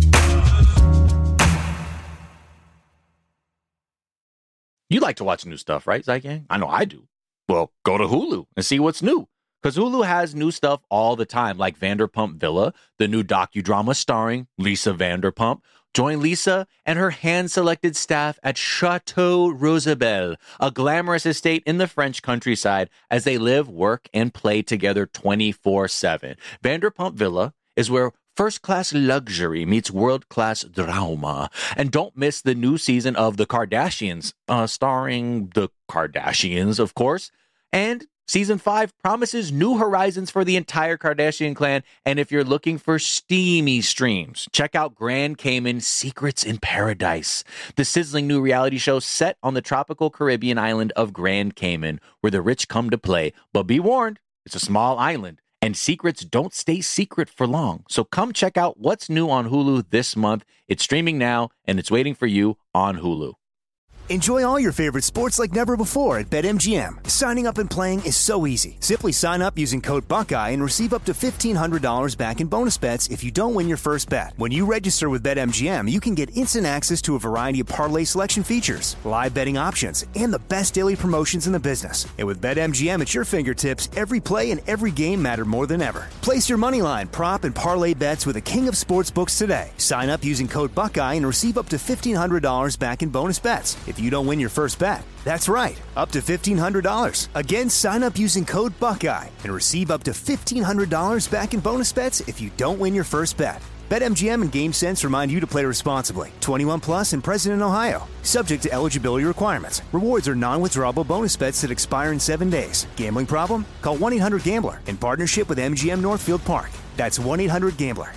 You like to watch new stuff, right, Zygang? I know I do. Well, go to Hulu and see what's new. Because Hulu has new stuff all the time, like Vanderpump Villa, the new docudrama starring Lisa Vanderpump. Join Lisa and her hand-selected staff at Chateau Rosabelle, a glamorous estate in the French countryside, as they live, work, and play together twenty-four seven. Vanderpump Villa is where first-class luxury meets world-class drama. And don't miss the new season of The Kardashians, uh, starring the Kardashians, of course. And season five promises new horizons for the entire Kardashian clan. And if you're looking for steamy streams, check out Grand Cayman Secrets in Paradise, the sizzling new reality show set on the tropical Caribbean island of Grand Cayman, where the rich come to play. But be warned, it's a small island, and secrets don't stay secret for long. So come check out what's new on Hulu this month. It's streaming now, and it's waiting for you on Hulu. Enjoy all your favorite sports like never before at BetMGM. Signing up and playing is so easy. Simply sign up using code Buckeye and receive up to fifteen hundred dollars back in bonus bets if you don't win your first bet. When you register with BetMGM, you can get instant access to a variety of parlay selection features, live betting options, and the best daily promotions in the business. And with BetMGM at your fingertips, every play and every game matter more than ever. Place your moneyline, prop, and parlay bets with the king of sportsbooks today. Sign up using code Buckeye and receive up to fifteen hundred dollars back in bonus bets if you don't win your first bet. That's right, up to fifteen hundred dollars. Again, sign up using code Buckeye and receive up to fifteen hundred dollars back in bonus bets if you don't win your first bet. BetMGM and GameSense remind you to play responsibly. twenty-one plus and present in Ohio. Subject to eligibility requirements. Rewards are non-withdrawable bonus bets that expire in seven days. Gambling problem? Call one eight hundred gambler in partnership with M G M Northfield Park. That's one eight hundred gambler.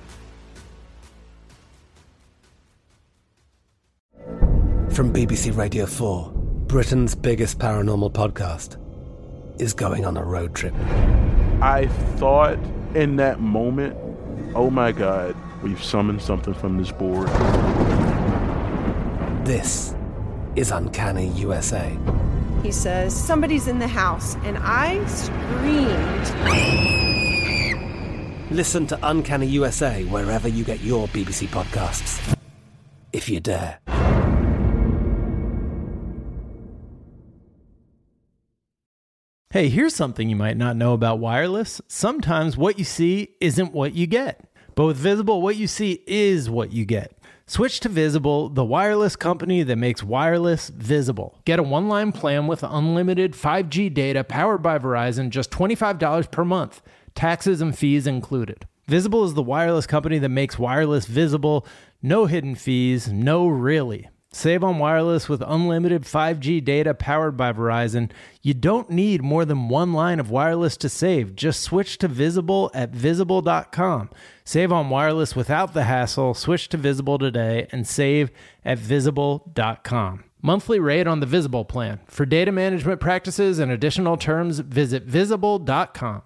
From B B C Radio four, Britain's biggest paranormal podcast is going on a road trip. I thought in that moment, oh my God, we've summoned something from this board. This is Uncanny U S A. He says, somebody's in the house, and I screamed. Listen to Uncanny U S A wherever you get your B B C podcasts, if you dare. Hey, here's something you might not know about wireless. Sometimes what you see isn't what you get. But with Visible, what you see is what you get. Switch to Visible, the wireless company that makes wireless visible. Get a one-line plan with unlimited five G data powered by Verizon, just twenty-five dollars per month. Taxes and fees included. Visible is the wireless company that makes wireless visible. No hidden fees, no really. Save on wireless with unlimited five G data powered by Verizon. You don't need more than one line of wireless to save. Just switch to Visible at visible dot com. Save on wireless without the hassle. Switch to Visible today and save at visible dot com. Monthly rate on the Visible plan. For data management practices and additional terms, visit visible dot com.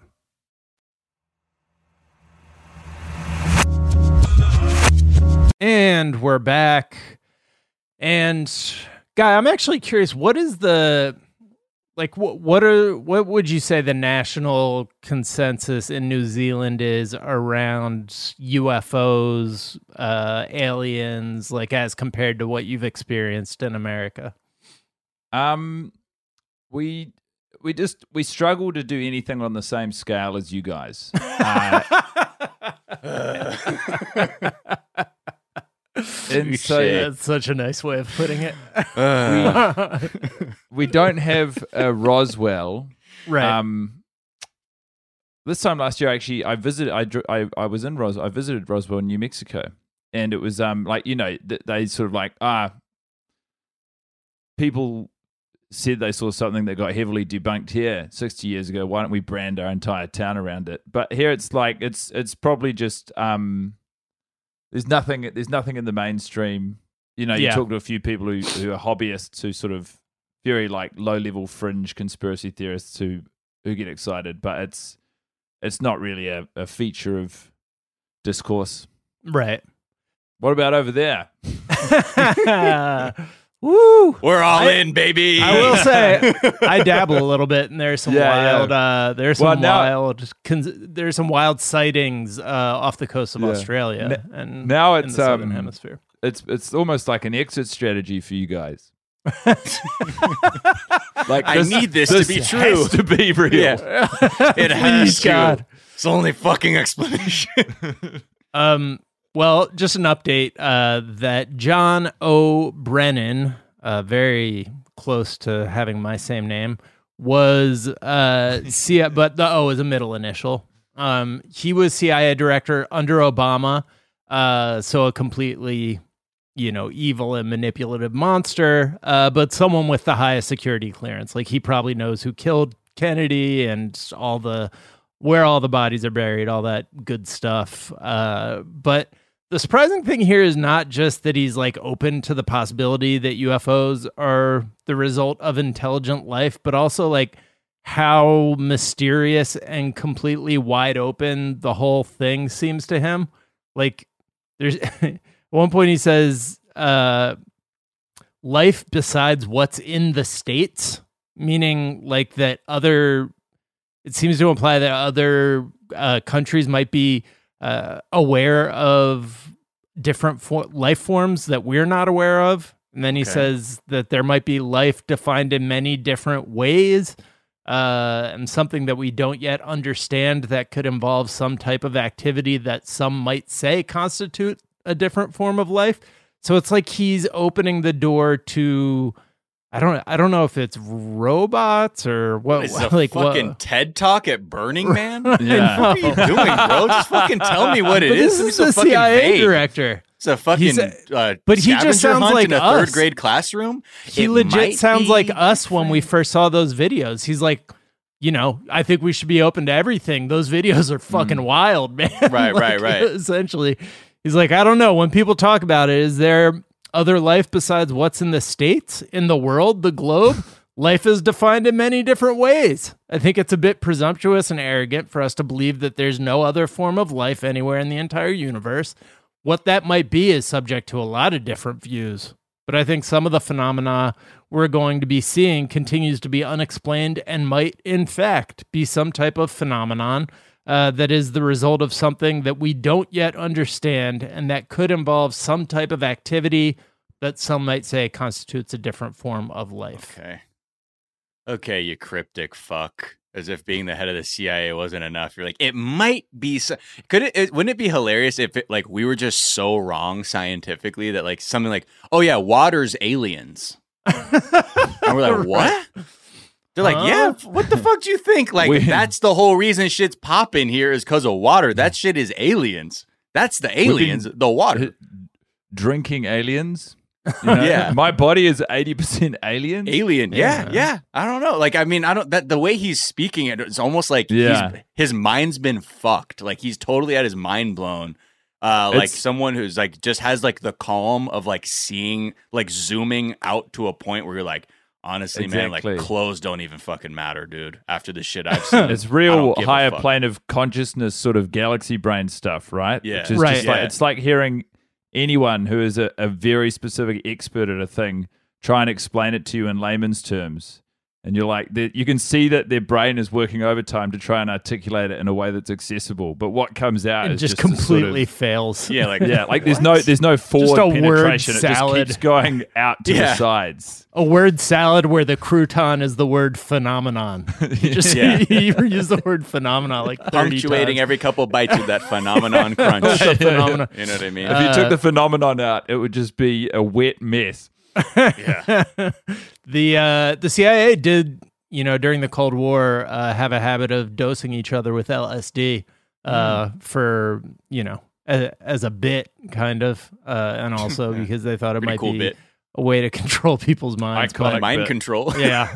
And we're back. And Guy, I'm actually curious, what is the like what what are what would you say the national consensus in New Zealand is around U F Os, uh, aliens, like as compared to what you've experienced in America? Um we we just we struggle to do anything on the same scale as you guys. Uh, And so that's such a nice way of putting it. Uh, we, we don't have a Roswell. Right. Um, this time last year, actually, I visited. I I, I was in Ros. I visited Roswell, New Mexico, and it was um like you know th- they sort of like ah. People said they saw something that got heavily debunked here sixty years ago. Why don't we brand our entire town around it? But here it's like it's it's probably just um. There's nothing. There's nothing in the mainstream. You know, you Yeah. talk to a few people who, who are hobbyists, who sort of very like low-level fringe conspiracy theorists who who get excited, but it's it's not really a, a feature of discourse. Right. What about over there? Woo! We're all I- in, baby. I will say I dabble a little bit, and there's some Yeah, yeah. wild. Uh, there's some Well, now- wild. Cons- there's some wild sightings uh, off the coast of Yeah. Australia, N- and now in it's the southern um, hemisphere. It's it's almost like an exit strategy for you guys. Like I need this to be true. Has to be real. Yeah. It has Please, to. God. It's the only fucking explanation. Um. Well, just an update uh, that John O. Brennan, uh, very close to having my same name, was uh, C I A, but the O is a middle initial. Um, he was C I A director under Obama, uh, so a completely, you know, evil and manipulative monster, uh, but someone with the highest security clearance. Like he probably knows who killed Kennedy and all the where all the bodies are buried, all that good stuff. Uh, but the surprising thing here is not just that he's like open to the possibility that U F Os are the result of intelligent life, but also like how mysterious and completely wide open the whole thing seems to him. Like there's at one point he says, uh, life besides what's in the States, meaning like that other, it seems to imply that other uh, countries might be uh, aware of different for- life forms that we're not aware of. And then he Okay. says that there might be life defined in many different ways, uh, and something that we don't yet understand that could involve some type of activity that some might say constitute a different form of life. So it's like he's opening the door to, I don't, I don't know if it's robots or what. It's a like fucking what, TED Talk at Burning Man. Yeah. What are you doing, bro? Just fucking tell me what it but is. this Don't be is so the fucking C I A vague. director. It's a fucking He's a- uh, but he just scavenger sounds hunt like in a us. third grade classroom. He It legit might sounds be like us when we different. first saw those videos. He's like, you know, I think we should be open to everything. Those videos are fucking wild, man. Right, Like, right, right. Essentially, he's like, I don't know. When people talk about it, is there other life besides what's in the States, in the world, the globe? Life is defined in many different ways. I think it's a bit presumptuous and arrogant for us to believe that there's no other form of life anywhere in the entire universe. What that might be is subject to a lot of different views. But I think some of the phenomena we're going to be seeing continues to be unexplained and might, in fact, be some type of phenomenon uh, that is the result of something that we don't yet understand and that could involve some type of activity that some might say constitutes a different form of life. Okay. Okay, you cryptic fuck. As if being the head of the C I A wasn't enough. You're like, it might be. So- Could it, it? Wouldn't it be hilarious if it, like we were just so wrong scientifically that like something like, oh yeah, water's aliens, and we're like, what? They're like, Huh? yeah. What the fuck do you think? Like We- that's the whole reason shit's popping here is because of water. That shit is aliens. That's the aliens. The water. Drinking aliens. You know? Yeah. My body is eighty percent alien. Alien, yeah, Yeah. yeah. I don't know. Like, I mean, I don't. That the way he's speaking it, it's almost like Yeah. he's, his mind's been fucked. Like he's totally had his mind blown. Uh, like It's- someone who's like just has like the calm of like seeing, like zooming out to a point where you're like, honestly, man, Exactly. like clothes don't even fucking matter, dude. After the shit I've seen, It's I real don't give a higher fuck. plane of consciousness, sort of galaxy brain stuff, right? Yeah. Which is Right. just like Yeah. it's like hearing anyone who is a, a very specific expert at a thing try and explain it to you in layman's terms. And you're like, they- you can see that their brain is working overtime to try and articulate it in a way that's accessible. But what comes out It is just just a sort of- completely fails. Yeah, like yeah, like there's no there's no forward a word penetration. It salad. just keeps going out to Yeah. the sides. A word salad where the crouton is the word phenomenon. You just Yeah. you use the word phenomenon like thirty punctuating times. every couple bites with that phenomenon crunch. The phenomenon. You know what I mean? If you took the phenomenon out, it would just be a wet mess. yeah. The uh, the C I A did, you know, during the Cold War, uh, have a habit of dosing each other with L S D uh, for, you know, a, as a bit, kind of, uh, and also because they thought it Pretty might cool be bit. a way to control people's minds. Iconic But, Mind bit. control. yeah,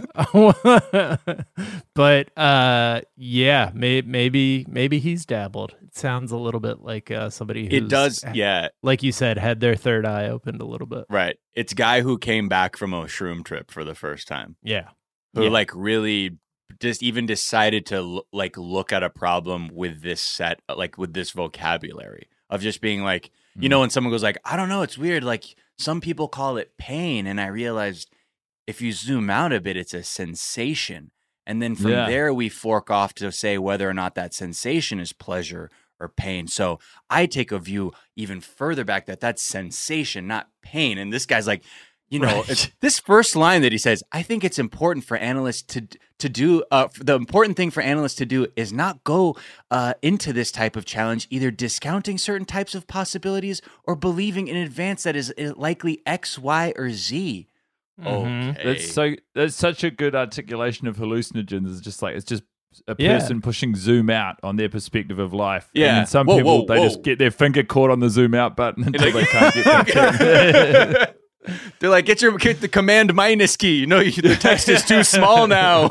but uh, yeah, may, maybe maybe he's dabbled. It sounds a little bit like uh, somebody who's, It does. Yeah. like you said, had their third eye opened a little bit. Right. It's guy who came back from a shroom trip for the first time. Yeah. Who Yeah. like really just even decided to l- like look at a problem with this set, like with this vocabulary of just being like, you know, when someone goes like, I don't know, it's weird. Like some people call it pain. And I realized if you zoom out a bit, it's a sensation. And then from Yeah. there, we fork off to say whether or not that sensation is pleasure or pain. So I take a view even further back that that's sensation, not pain. And this guy's like, you know, Right. it's, this first line that he says, I think it's important for analysts to to do. Uh, the important thing for analysts to do is not go uh, into this type of challenge either discounting certain types of possibilities or believing in advance that is likely X, Y, or Z. Mhm. Okay, That's so that's such a good articulation of hallucinogens. It's just like it's just a Yeah. person pushing zoom out on their perspective of life. Yeah. And then some Whoa, people whoa, they whoa. just get their finger caught on the zoom out button until like- they can't get back in. They're like, get your get the command minus key. You know, you, the text is too small now.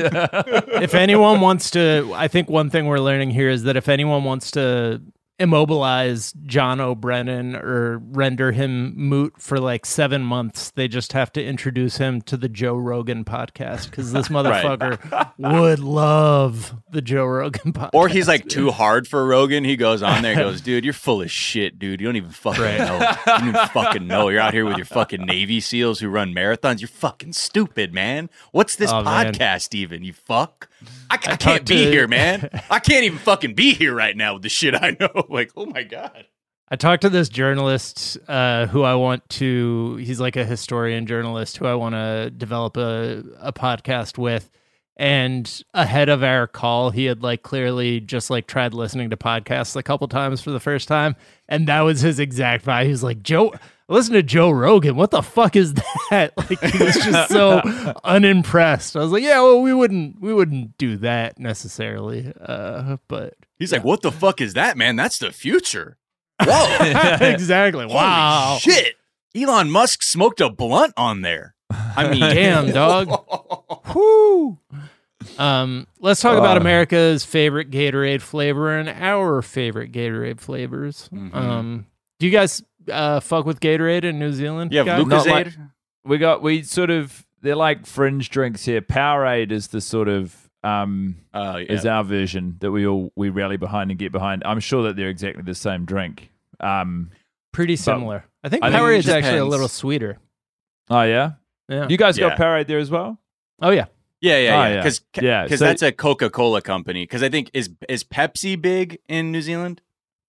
If anyone wants to, I think one thing we're learning here is that if anyone wants to immobilize John O'Brien or render him moot for like seven months, they just have to introduce him to the Joe Rogan podcast because this motherfucker would love the Joe Rogan podcast. Or he's like too hard for Rogan. He goes on there and goes, dude, you're full of shit, dude. You don't even fucking Right. know. You don't even fucking know. You're out here with your fucking Navy SEALs who run marathons. You're fucking stupid, man. What's this Oh, man. podcast even, you fuck? I, I, talked can't be to- here, man. I can't even fucking be here right now with the shit I know. Like, oh my God. I talked to this journalist uh, who I want to, he's like a historian journalist who I want to develop a, a podcast with. And ahead of our call, he had like clearly just like tried listening to podcasts a couple times for the first time. And that was his exact vibe. He was like, Joe, listen to Joe Rogan. What the fuck is that? Like he was just so unimpressed. I was like, yeah, well, we wouldn't, we wouldn't do that necessarily. Uh, but He's like, what the fuck is that, man? That's the future. Whoa. exactly. Wow. Holy shit. Elon Musk smoked a blunt on there. I mean, Damn, dog. Whoo. Um, let's talk about Uh. America's favorite Gatorade flavor and our favorite Gatorade flavors. Mhm. Um, do you guys uh, fuck with Gatorade in New Zealand? You have guys? Not Lucozade? like- We got we sort of they're like fringe drinks here. Powerade is the sort of um Oh, yeah. is our version that we all we rally behind and get behind. I'm sure that they're exactly the same drink. Um Pretty similar. I think I think it Powerade's just actually a depends. little sweeter. Oh yeah, Yeah. You guys Yeah. got Powerade there as well? Oh yeah. Yeah, yeah, Oh, yeah. yeah. Because Yeah, because so- that's a Coca-Cola company. Because I think is is Pepsi big in New Zealand?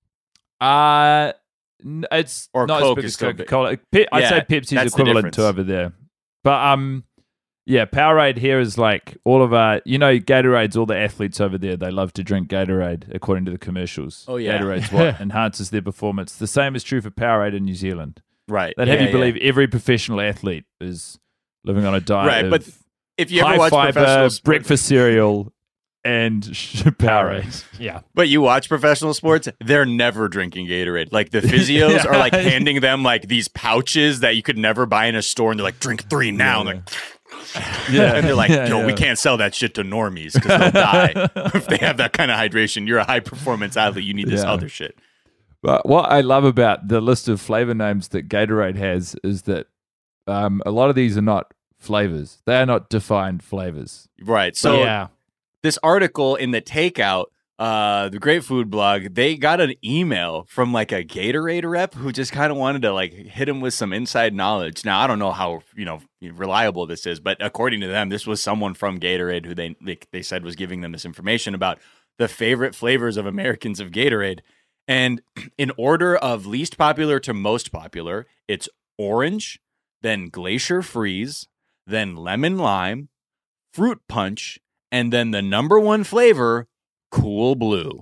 Uh n- it's Or not Coke as big is as still big. Coca-Cola. Pe- I'd Yeah, say Pepsi's that's the equivalent to difference. over there. But um, yeah, Powerade here is like all of our, you know, Gatorade's all the athletes over there. They love to drink Gatorade, according to the commercials. Oh, yeah. Gatorade's what enhances their performance. The same is true for Powerade in New Zealand. Right. They'd yeah, have you yeah. believe every professional athlete is living on a diet Right, of but if you ever high watch fiber, professional sports, breakfast cereal, and Powerade. Yeah. but you watch professional sports, they're never drinking Gatorade. Like the physios Yeah. are like handing them like these pouches that you could never buy in a store, and they're like, "Drink three now." Yeah. And like, Yeah. and they're like, Yeah, "Yo, we yeah. can't sell that shit to normies because they'll die if they have that kind of hydration. You're a high performance athlete. You need this Yeah. other shit." But what I love about the list of flavor names that Gatorade has is that um, a lot of these are not flavors. They are not defined flavors. Right. So yeah. this article in the Takeout, uh, the Great Food blog, they got an email from like a Gatorade rep who just kind of wanted to like hit him with some inside knowledge. Now, I don't know how, you know, reliable this is, but according to them, this was someone from Gatorade who they, they, they said was giving them this information about the favorite flavors of Americans of Gatorade. And in order of least popular to most popular, it's orange, then Glacier Freeze, then lemon lime, fruit punch, and then the number one flavor, Cool Blue.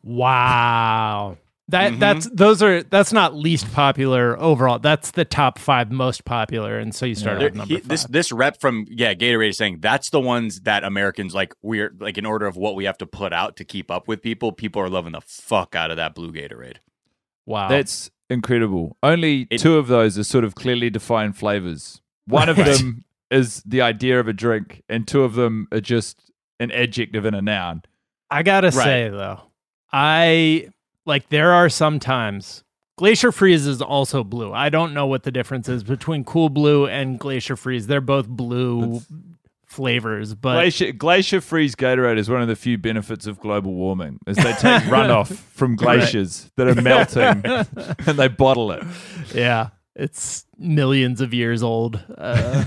Wow. That Mhm. that's those are that's not least popular overall. That's the top five most popular, and so you start There- with number he- five. this this rep from yeah Gatorade is saying that's the ones that Americans like. We're like in order of what we have to put out to keep up with people. People are loving the fuck out of that blue Gatorade. Wow. That's incredible. Only It- two of those are sort of clearly defined flavors. One of Right. them is the idea of a drink, and two of them are just an adjective and a noun. I gotta Right. say though, I like there are some times Glacier Freeze is also blue. I don't know what the difference is between Cool Blue and Glacier Freeze. They're both blue flavors, but Glacier, Glacier Freeze Gatorade is one of the few benefits of global warming, is they take runoff from glaciers that are melting and they bottle it. yeah, it's millions of years old. Uh,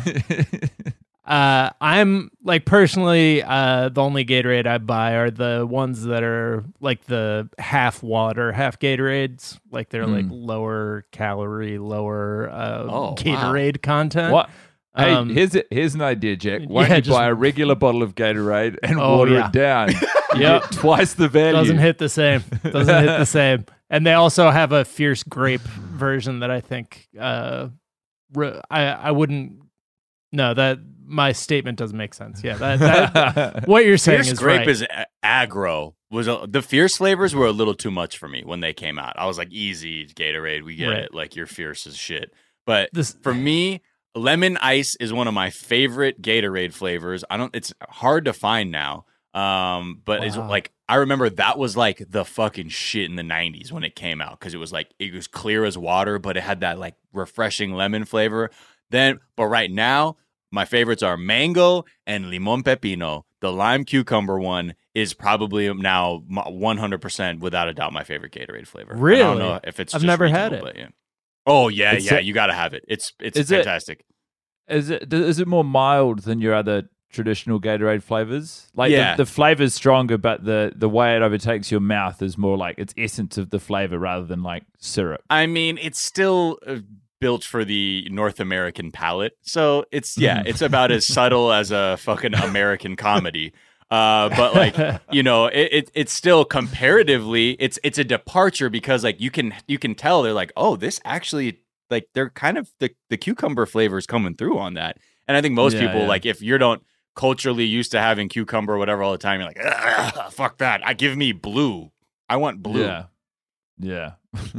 uh, I'm like personally, uh, the only Gatorade I buy are the ones that are like the half water, half Gatorades. Like they're like lower calorie, lower uh, Oh, wow. Gatorade content. What? Hey, Um, here's a, here's an idea, Jack. Why don't yeah, you just- buy a regular bottle of Gatorade and Oh, water yeah. it down? You Yep. get twice the value. Doesn't hit the same. Doesn't hit the same. And they also have a fierce grape version that I think uh, re- I I wouldn't. No, that my statement doesn't make sense. Yeah, that, that what you're saying Fierce is grape right. is a- aggro. Was a, the fierce flavors were a little too much for me when they came out. I was like, easy Gatorade, we get Right. it. Like you're fierce as shit. But This- for me, lemon ice is one of my favorite Gatorade flavors. I don't. It's hard to find now. Um, but it's Wow. like I remember that was like the fucking shit in the nineties when it came out because it was like it was clear as water, but it had that like refreshing lemon flavor. Then, but right now, my favorites are mango and limon pepino. The lime cucumber one is probably now one hundred percent without a doubt my favorite Gatorade flavor. I don't Really? know if it's I've just never had regional, it. but yeah. Oh yeah, It's yeah, a- you got to have it. It's it's Is it- fantastic. Is it is it more mild than your other traditional Gatorade flavors? Like Yeah. the, the flavor's stronger, but the the way it overtakes your mouth is more like it's essence of the flavor rather than like syrup. I mean, it's still uh, built for the North American palate. So it's, yeah, it's about as subtle as a fucking American comedy. Uh, but like, you know, it, it it's still comparatively, it's it's a departure because like you can you can tell they're like, oh, this actually like they're kind of the, the cucumber flavors coming through on that. And I think most Yeah, people yeah. like if you don't culturally used to having cucumber or whatever all the time, you're like, "Ugh, fuck that. I give me blue. I want blue. Yeah, yeah.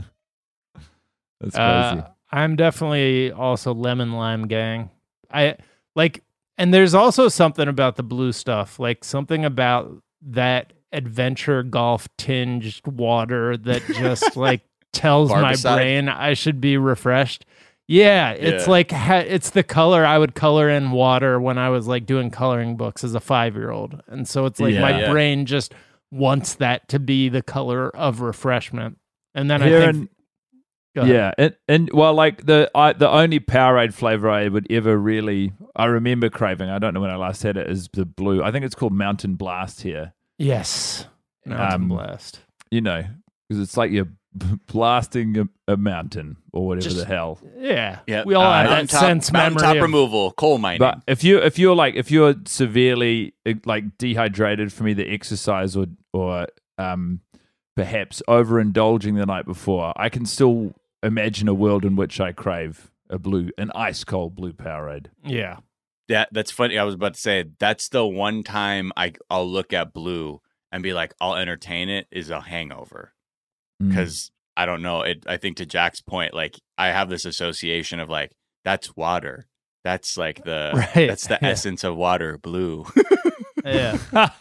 That's crazy. Uh, I'm definitely also lemon lime gang. I like, and there's also something about the blue stuff, like something about that adventure golf tinged water that just like tells my Barbicide? brain I should be refreshed. Yeah, it's Yeah. like ha- it's the color I would color in water when I was like doing coloring books as a five year old, and so it's like Yeah. my Yeah. brain just wants that to be the color of refreshment. And then Here I think, in Go ahead. Yeah, and and well, like the I, the only Powerade flavor I would ever really I remember craving. I don't know when I last had it. Is the blue? I think it's called Mountain Blast here. Yes, Mountain Um, Blast. You know, because it's like you're blasting a, a mountain or whatever Just- the hell. Yeah, Yeah, we all uh, have that mountaintop- sense memory. mountaintop of- removal, coal mining. But if you if you're like if you're severely eh, like dehydrated from either exercise or or um perhaps overindulging the night before, I can still imagine a world in which I crave a blue, an ice cold blue Powerade. Yeah, That that's funny. I was about to say that's the one time I I'll look at blue and be like, I'll entertain it. Is a hangover Mm. because I don't know. It. I think to Jack's point, like I have this association of like that's water. That's like the Right, that's the yeah. essence of water. Blue. yeah.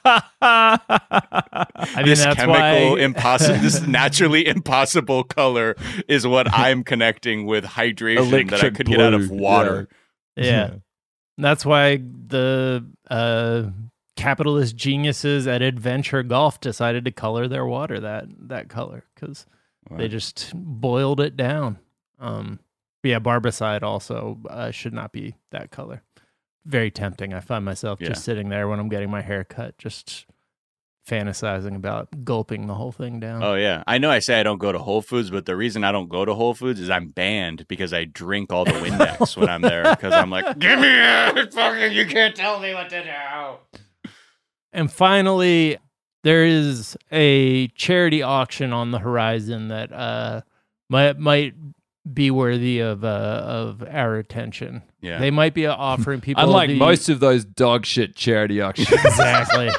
I mean, this that's chemical why impossible, this naturally impossible color is what I'm connecting with hydration that I Electric could get out of blue, water. Yeah. That's why the uh, capitalist geniuses at Adventure Golf decided to color their water that that color because they Wow. just boiled it down. Um, but yeah, Barbicide also uh, should not be that color. Very tempting. I find myself Yeah. just sitting there when I'm getting my hair cut, just fantasizing about gulping the whole thing down. Oh yeah, I know. I say I don't go to Whole Foods, but the reason I don't go to Whole Foods is I'm banned because I drink all the Windex when I'm there because I'm like, give me it, fucking, you can't tell me what to do. And finally, there is a charity auction on the horizon that uh, might might be worthy of uh, of our attention. Yeah. They might be offering people. Unlike the- most of those dog shit charity auctions. exactly.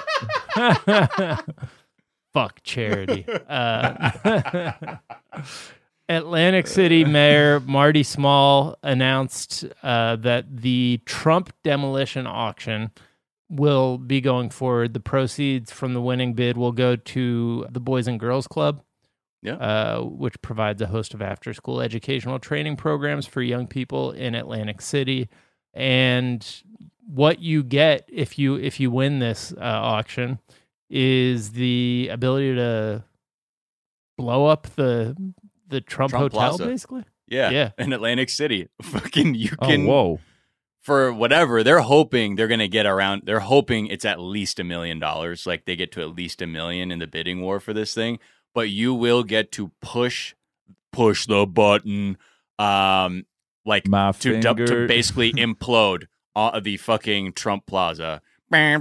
Fuck charity. Uh, Atlantic City Mayor Marty Small announced uh, that the Trump demolition auction will be going forward. The proceeds from the winning bid will go to the Boys and Girls Club, Yeah. uh, which provides a host of after-school educational training programs for young people in Atlantic City. And what you get if you if you win this uh, auction is the ability to blow up the the Trump, Trump Hotel, Plaza. basically. Yeah, Yeah. in Atlantic City, fucking you Oh, can. whoa. For whatever they're hoping they're gonna get around. They're hoping it's at least a million dollars. Like they get to at least a million in the bidding war for this thing. But you will get to push push the button, um, like My to du- to finger. basically implode uh, the fucking Trump Plaza. it-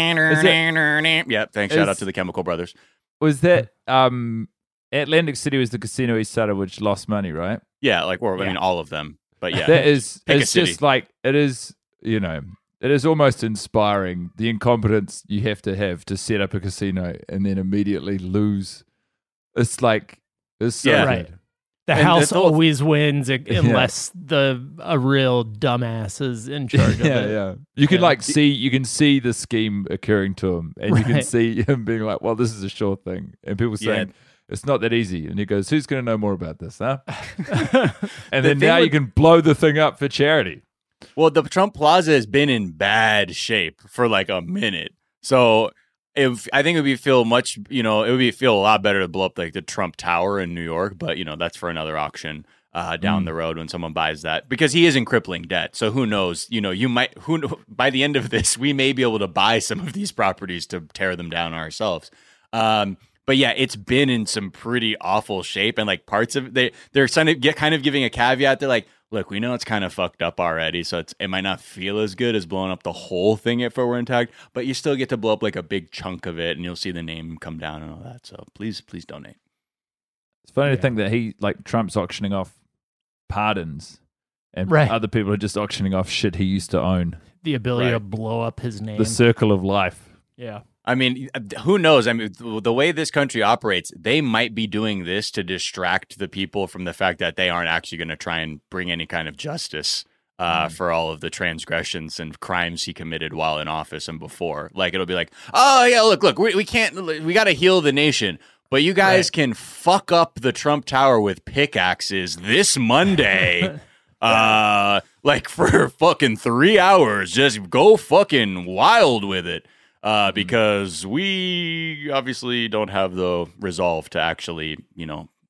Yeah, thanks. Shout out is- to the Chemical Brothers. Was that um, Atlantic City was the casino he started, which lost money, right? Yeah, like or I mean all of them. But yeah, That is, Pick a it's just city. like, it is, you know, it is almost inspiring the incompetence you have to have to set up a casino and then immediately lose. It's like, it's so Yeah. good. Right. The And house the whole- always wins i- unless the a real dumbass is in charge of Yeah, it. yeah. You can Yeah. like see, you can see the scheme occurring to him, and you can Right. see him being like, "Well, this is a sure thing," and people Yeah. saying it's not that easy, and he goes, "Who's going to know more about this, huh?" and The then thing now you with- can blow the thing up for charity. Well, the Trump Plaza has been in bad shape for like a minute. So if I think it would be feel much, you know, it would be feel a lot better to blow up like the Trump Tower in New York, but you know, that's for another auction uh, down Mm. the road when someone buys that because he is in crippling debt. So who knows, you know, you might, who kn- by the end of this, we may be able to buy some of these properties to tear them down ourselves. Um, But yeah, it's been in some pretty awful shape, and like parts of they they're kind of get kind of giving a caveat. They're like, look, we know it's kind of fucked up already, so it's it might not feel as good as blowing up the whole thing if it were intact, but you still get to blow up like a big chunk of it, and you'll see the name come down and all that. So please, please donate. It's funny to think that he, like, Trump's auctioning off pardons, and Right. other people are just auctioning off shit he used to own. The ability to Right. blow up his name. The circle of life. yeah. I mean, who knows? I mean, the way this country operates, they might be doing this to distract the people from the fact that they aren't actually going to try and bring any kind of justice uh, for all of the transgressions and crimes he committed while in office and before. Like, it'll be like, oh, yeah, look, look, we, we can't, we got to heal the nation. But you guys Right. can fuck up the Trump Tower with pickaxes this Monday. uh, like for fucking three hours. Just go fucking wild with it. Uh, because we obviously don't have the resolve to actually, you know,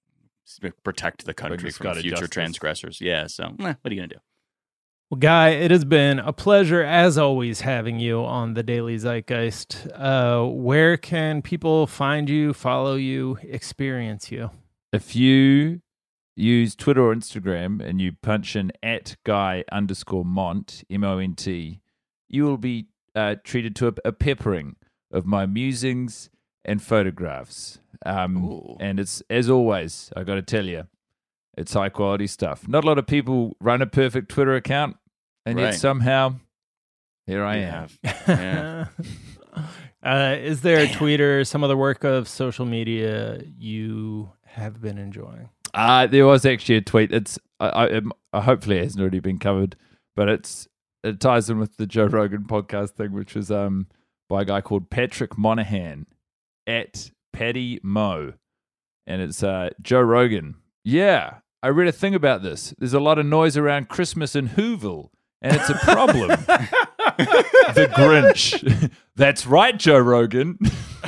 protect the country from Scottish future justice. transgressors. Yeah, so eh, what are you gonna do? Well, Guy, it has been a pleasure, as always, having you on the Daily Zeitgeist. Uh, where can people find you, follow you, experience you? If you use Twitter or Instagram and you punch in at guy underscore Mont, M O N T, you will be uh, treated to a, a peppering of my musings and photographs. Um, and it's, as always, I got to tell you, it's high quality stuff. Not a lot of people run a perfect Twitter account, and Right. yet somehow here I Yeah. am. Yeah. uh, is there a tweet or some other work of social media you have been enjoying? Uh, there was actually a tweet. It's I, I, I hopefully it hasn't already been covered, but it's it ties in with the Joe Rogan podcast thing, which was um by a guy called Patrick Monahan at Paddy Mo, and it's uh Joe Rogan. Yeah, I read a thing about this. There's a lot of noise around Christmas in Whoville, and it's a problem. The Grinch. That's right, Joe Rogan.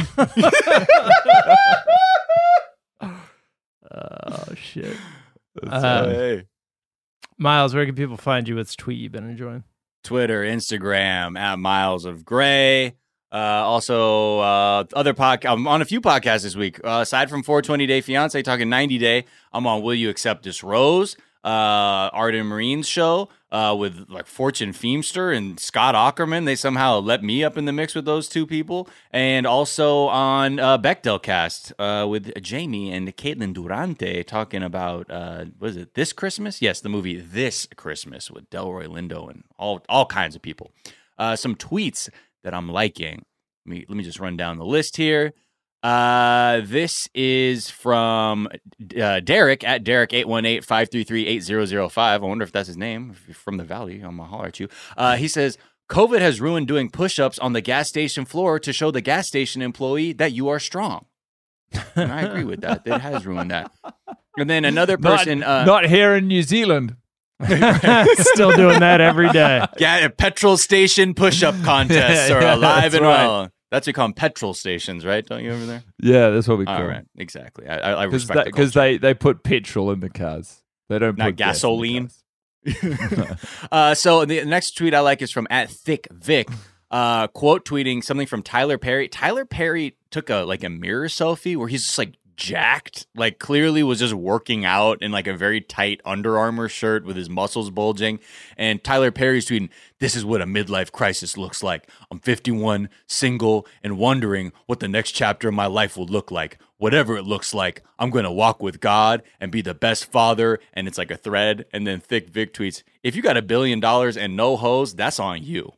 Oh, shit. That's Um, right. Hey. Miles, where can people find you? What's a tweet you've been enjoying? Twitter, Instagram, at Miles of Gray. Uh, also, uh, other pod. I'm on a few podcasts this week. Uh, aside from four twenty Day Fiance, talking ninety Day, I'm on Will You Accept This Rose? Uh, Art and Marine's show uh, with like Fortune Feimster and Scott Aukerman. They somehow let me up in the mix with those two people. And also on uh, Bechdel Cast uh, with Jamie and Caitlin Durante talking about, uh, what is it, This Christmas? Yes, the movie This Christmas with Delroy Lindo and all, all kinds of people. Uh, some tweets that I'm liking. Let me, let me just run down the list here. Uh, this is from uh, Derek at Derek eight one eight, five three three, eight zero zero five. I wonder if that's his name. If you're from the Valley, I'm gonna holler at you. Uh, he says, COVID has ruined doing push-ups on the gas station floor to show the gas station employee that you are strong. And I agree with that. It has ruined that. And then another person... Not, uh, not here in New Zealand. Still doing that every day. Yeah, a petrol station push-up contests are Yeah, alive that's and right. well. That's what you call them, petrol stations, right? Don't you over there? Yeah, that's what we call All them. right, exactly. I, I, I Because respect the culture. they, they put petrol in the cars. They don't Not put gas in the gasoline. cars. uh, so the next tweet I like is from at Thick Vic, uh, quote tweeting something from Tyler Perry. Tyler Perry took a like a mirror selfie where he's just like jacked, like clearly was just working out in like a very tight Under Armour shirt with his muscles bulging. And Tyler Perry's tweeting, "This is what a midlife crisis looks like. I'm fifty-one, single, and wondering what the next chapter of my life will look like. Whatever it looks like, I'm going to walk with God and be the best father." And it's like a thread. And then Thick Vic tweets, "If you got a billion dollars and no hoes, that's on you."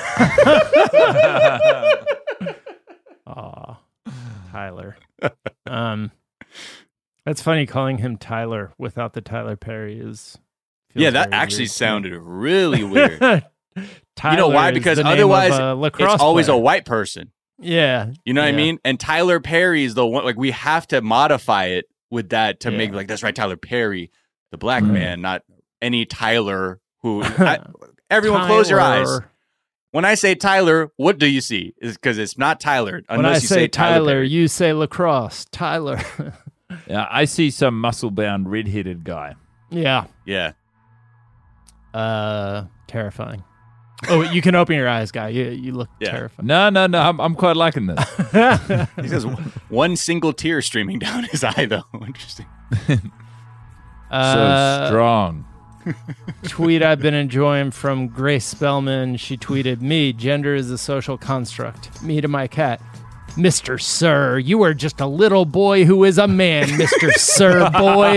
Aw, Tyler. Um, that's funny calling him Tyler without the Tyler Perry is. feels Yeah, that very actually weird to me. sounded really weird. Tyler You know why? is Because the name otherwise, of a lacrosse it's always player. a white person. Yeah, You know what I yeah. mean? And Tyler Perry's the one, like, we have to modify it with that to make, Yeah. like, that's right, Tyler Perry, the black man, not any Tyler who. I, everyone, close your eyes. Tyler. When I say Tyler, what do you see? Is because it's not Tyler. When Unless I you say, say Tyler, Tyler, Perry. you say lacrosse. Tyler. Yeah, I see some muscle-bound, red-headed guy. Yeah. Yeah. Uh, terrifying. Oh, you can open your eyes, guy. You you look Yeah. terrifying. No, no, no. I'm, I'm quite liking this. He says one single tear streaming down his eye, though. Interesting. Uh, so strong. Tweet I've been enjoying from Grace Spellman. She tweeted, "Me, gender is a social construct. Me to my cat. Mister Sir, you are just a little boy who is a man, Mister Sir boy."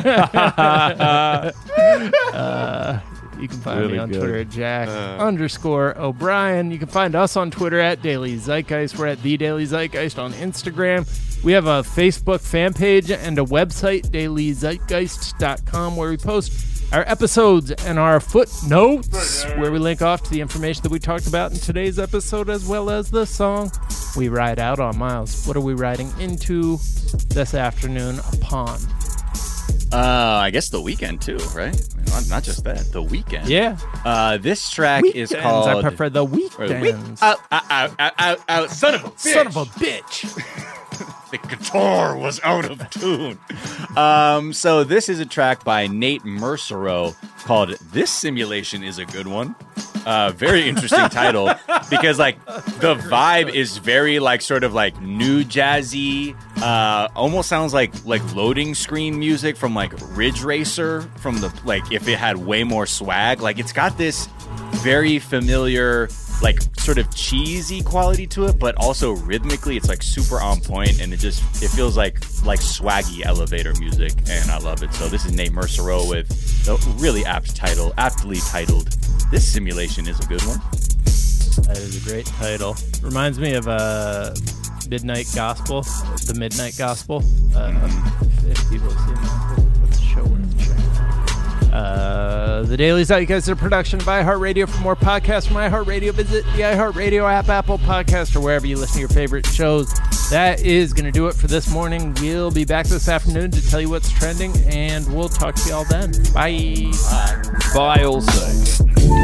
uh, you can find Really me on good. Twitter at Jack Uh. underscore O'Brien. You can find us on Twitter at Daily Zeitgeist. We're at The Daily Zeitgeist on Instagram. We have a Facebook fan page and a website, daily zeitgeist dot com, where we post our episodes and our footnotes, where we link off to the information that we talked about in today's episode, as well as the song we ride out on. Miles, what are we riding into this afternoon upon? Uh, I guess The Weeknd too, right? I mean, not, not just that, The Weeknd. Yeah. Uh, this track is Weekends. called. I prefer the or the week- weekends. Out, out, out, out, out, out, son of a bitch. Son of a bitch. The guitar was out of tune. Um, so this is a track by Nate Mercereau called "This Simulation Is a Good One." Uh, very interesting title because like the vibe is very like sort of like new jazzy. Uh, almost sounds like like loading screen music from like Ridge Racer from the like if it had way more swag. Like it's got this very familiar, like sort of cheesy quality to it, but also rhythmically it's like super on point, and it just it feels like like swaggy elevator music, and I love it. So this is Nate Mercereau with the really apt title, aptly titled "This Simulation Is a Good One." That is a great title. Reminds me of uh, Midnight Gospel, the Midnight Gospel. Uh, mm-hmm. if, if people have seen that, it's a show worth checking out. Uh, the Daily Zeitgeist is a production of iHeartRadio. For more podcasts from iHeartRadio, visit the iHeartRadio app, Apple Podcast, or wherever you listen to your favorite shows. That is going to do it for this morning. We'll be back this afternoon to tell you what's trending, and we'll talk to you all then. Bye. Bye. Bye also.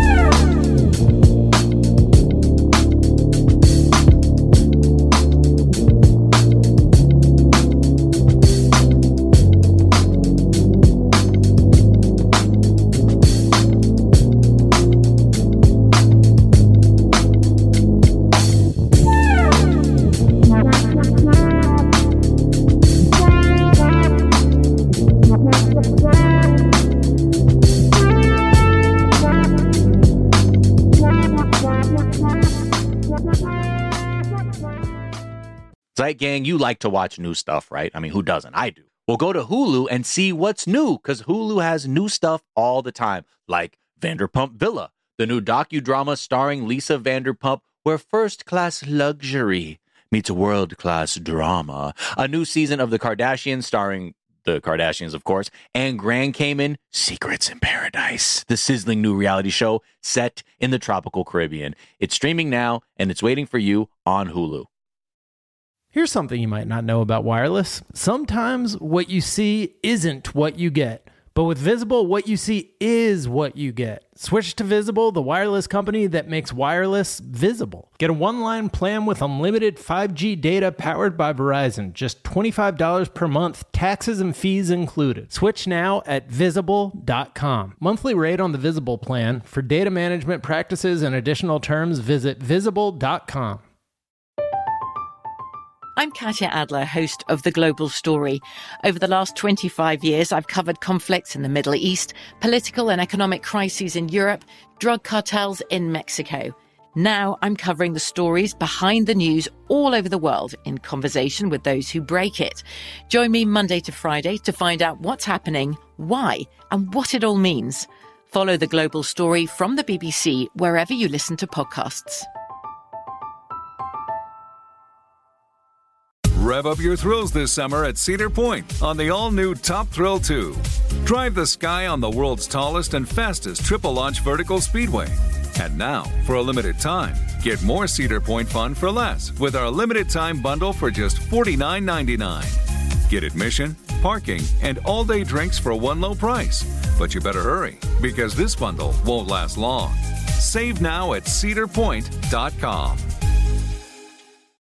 Zeit Gang, you like to watch new stuff, right? I mean, who doesn't? I do. Well, go to Hulu and see what's new, because Hulu has new stuff all the time, like Vanderpump Villa, the new docudrama starring Lisa Vanderpump, where first-class luxury meets world-class drama. A new season of The Kardashians starring the Kardashians, of course, and Grand Cayman, Secrets in Paradise, the sizzling new reality show set in the tropical Caribbean. It's streaming now, and it's waiting for you on Hulu. Here's something you might not know about wireless. Sometimes what you see isn't what you get. But with Visible, what you see is what you get. Switch to Visible, the wireless company that makes wireless visible. Get a one-line plan with unlimited five G data powered by Verizon. Just twenty-five dollars per month, taxes and fees included. Switch now at visible dot com. Monthly rate on the Visible plan. For data management practices and additional terms, visit visible dot com. I'm Katya Adler, host of The Global Story. Over the last twenty-five years, I've covered conflicts in the Middle East, political and economic crises in Europe, drug cartels in Mexico. Now I'm covering the stories behind the news all over the world in conversation with those who break it. Join me Monday to Friday to find out what's happening, why, and what it all means. Follow The Global Story from the B B C wherever you listen to podcasts. Rev up your thrills this summer at Cedar Point on the all-new Top Thrill two. Drive the sky on the world's tallest and fastest triple-launch vertical speedway. And now, for a limited time, get more Cedar Point fun for less with our limited-time bundle for just forty-nine ninety-nine. Get admission, parking, and all-day drinks for one low price. But you better hurry, because this bundle won't last long. Save now at cedar point dot com.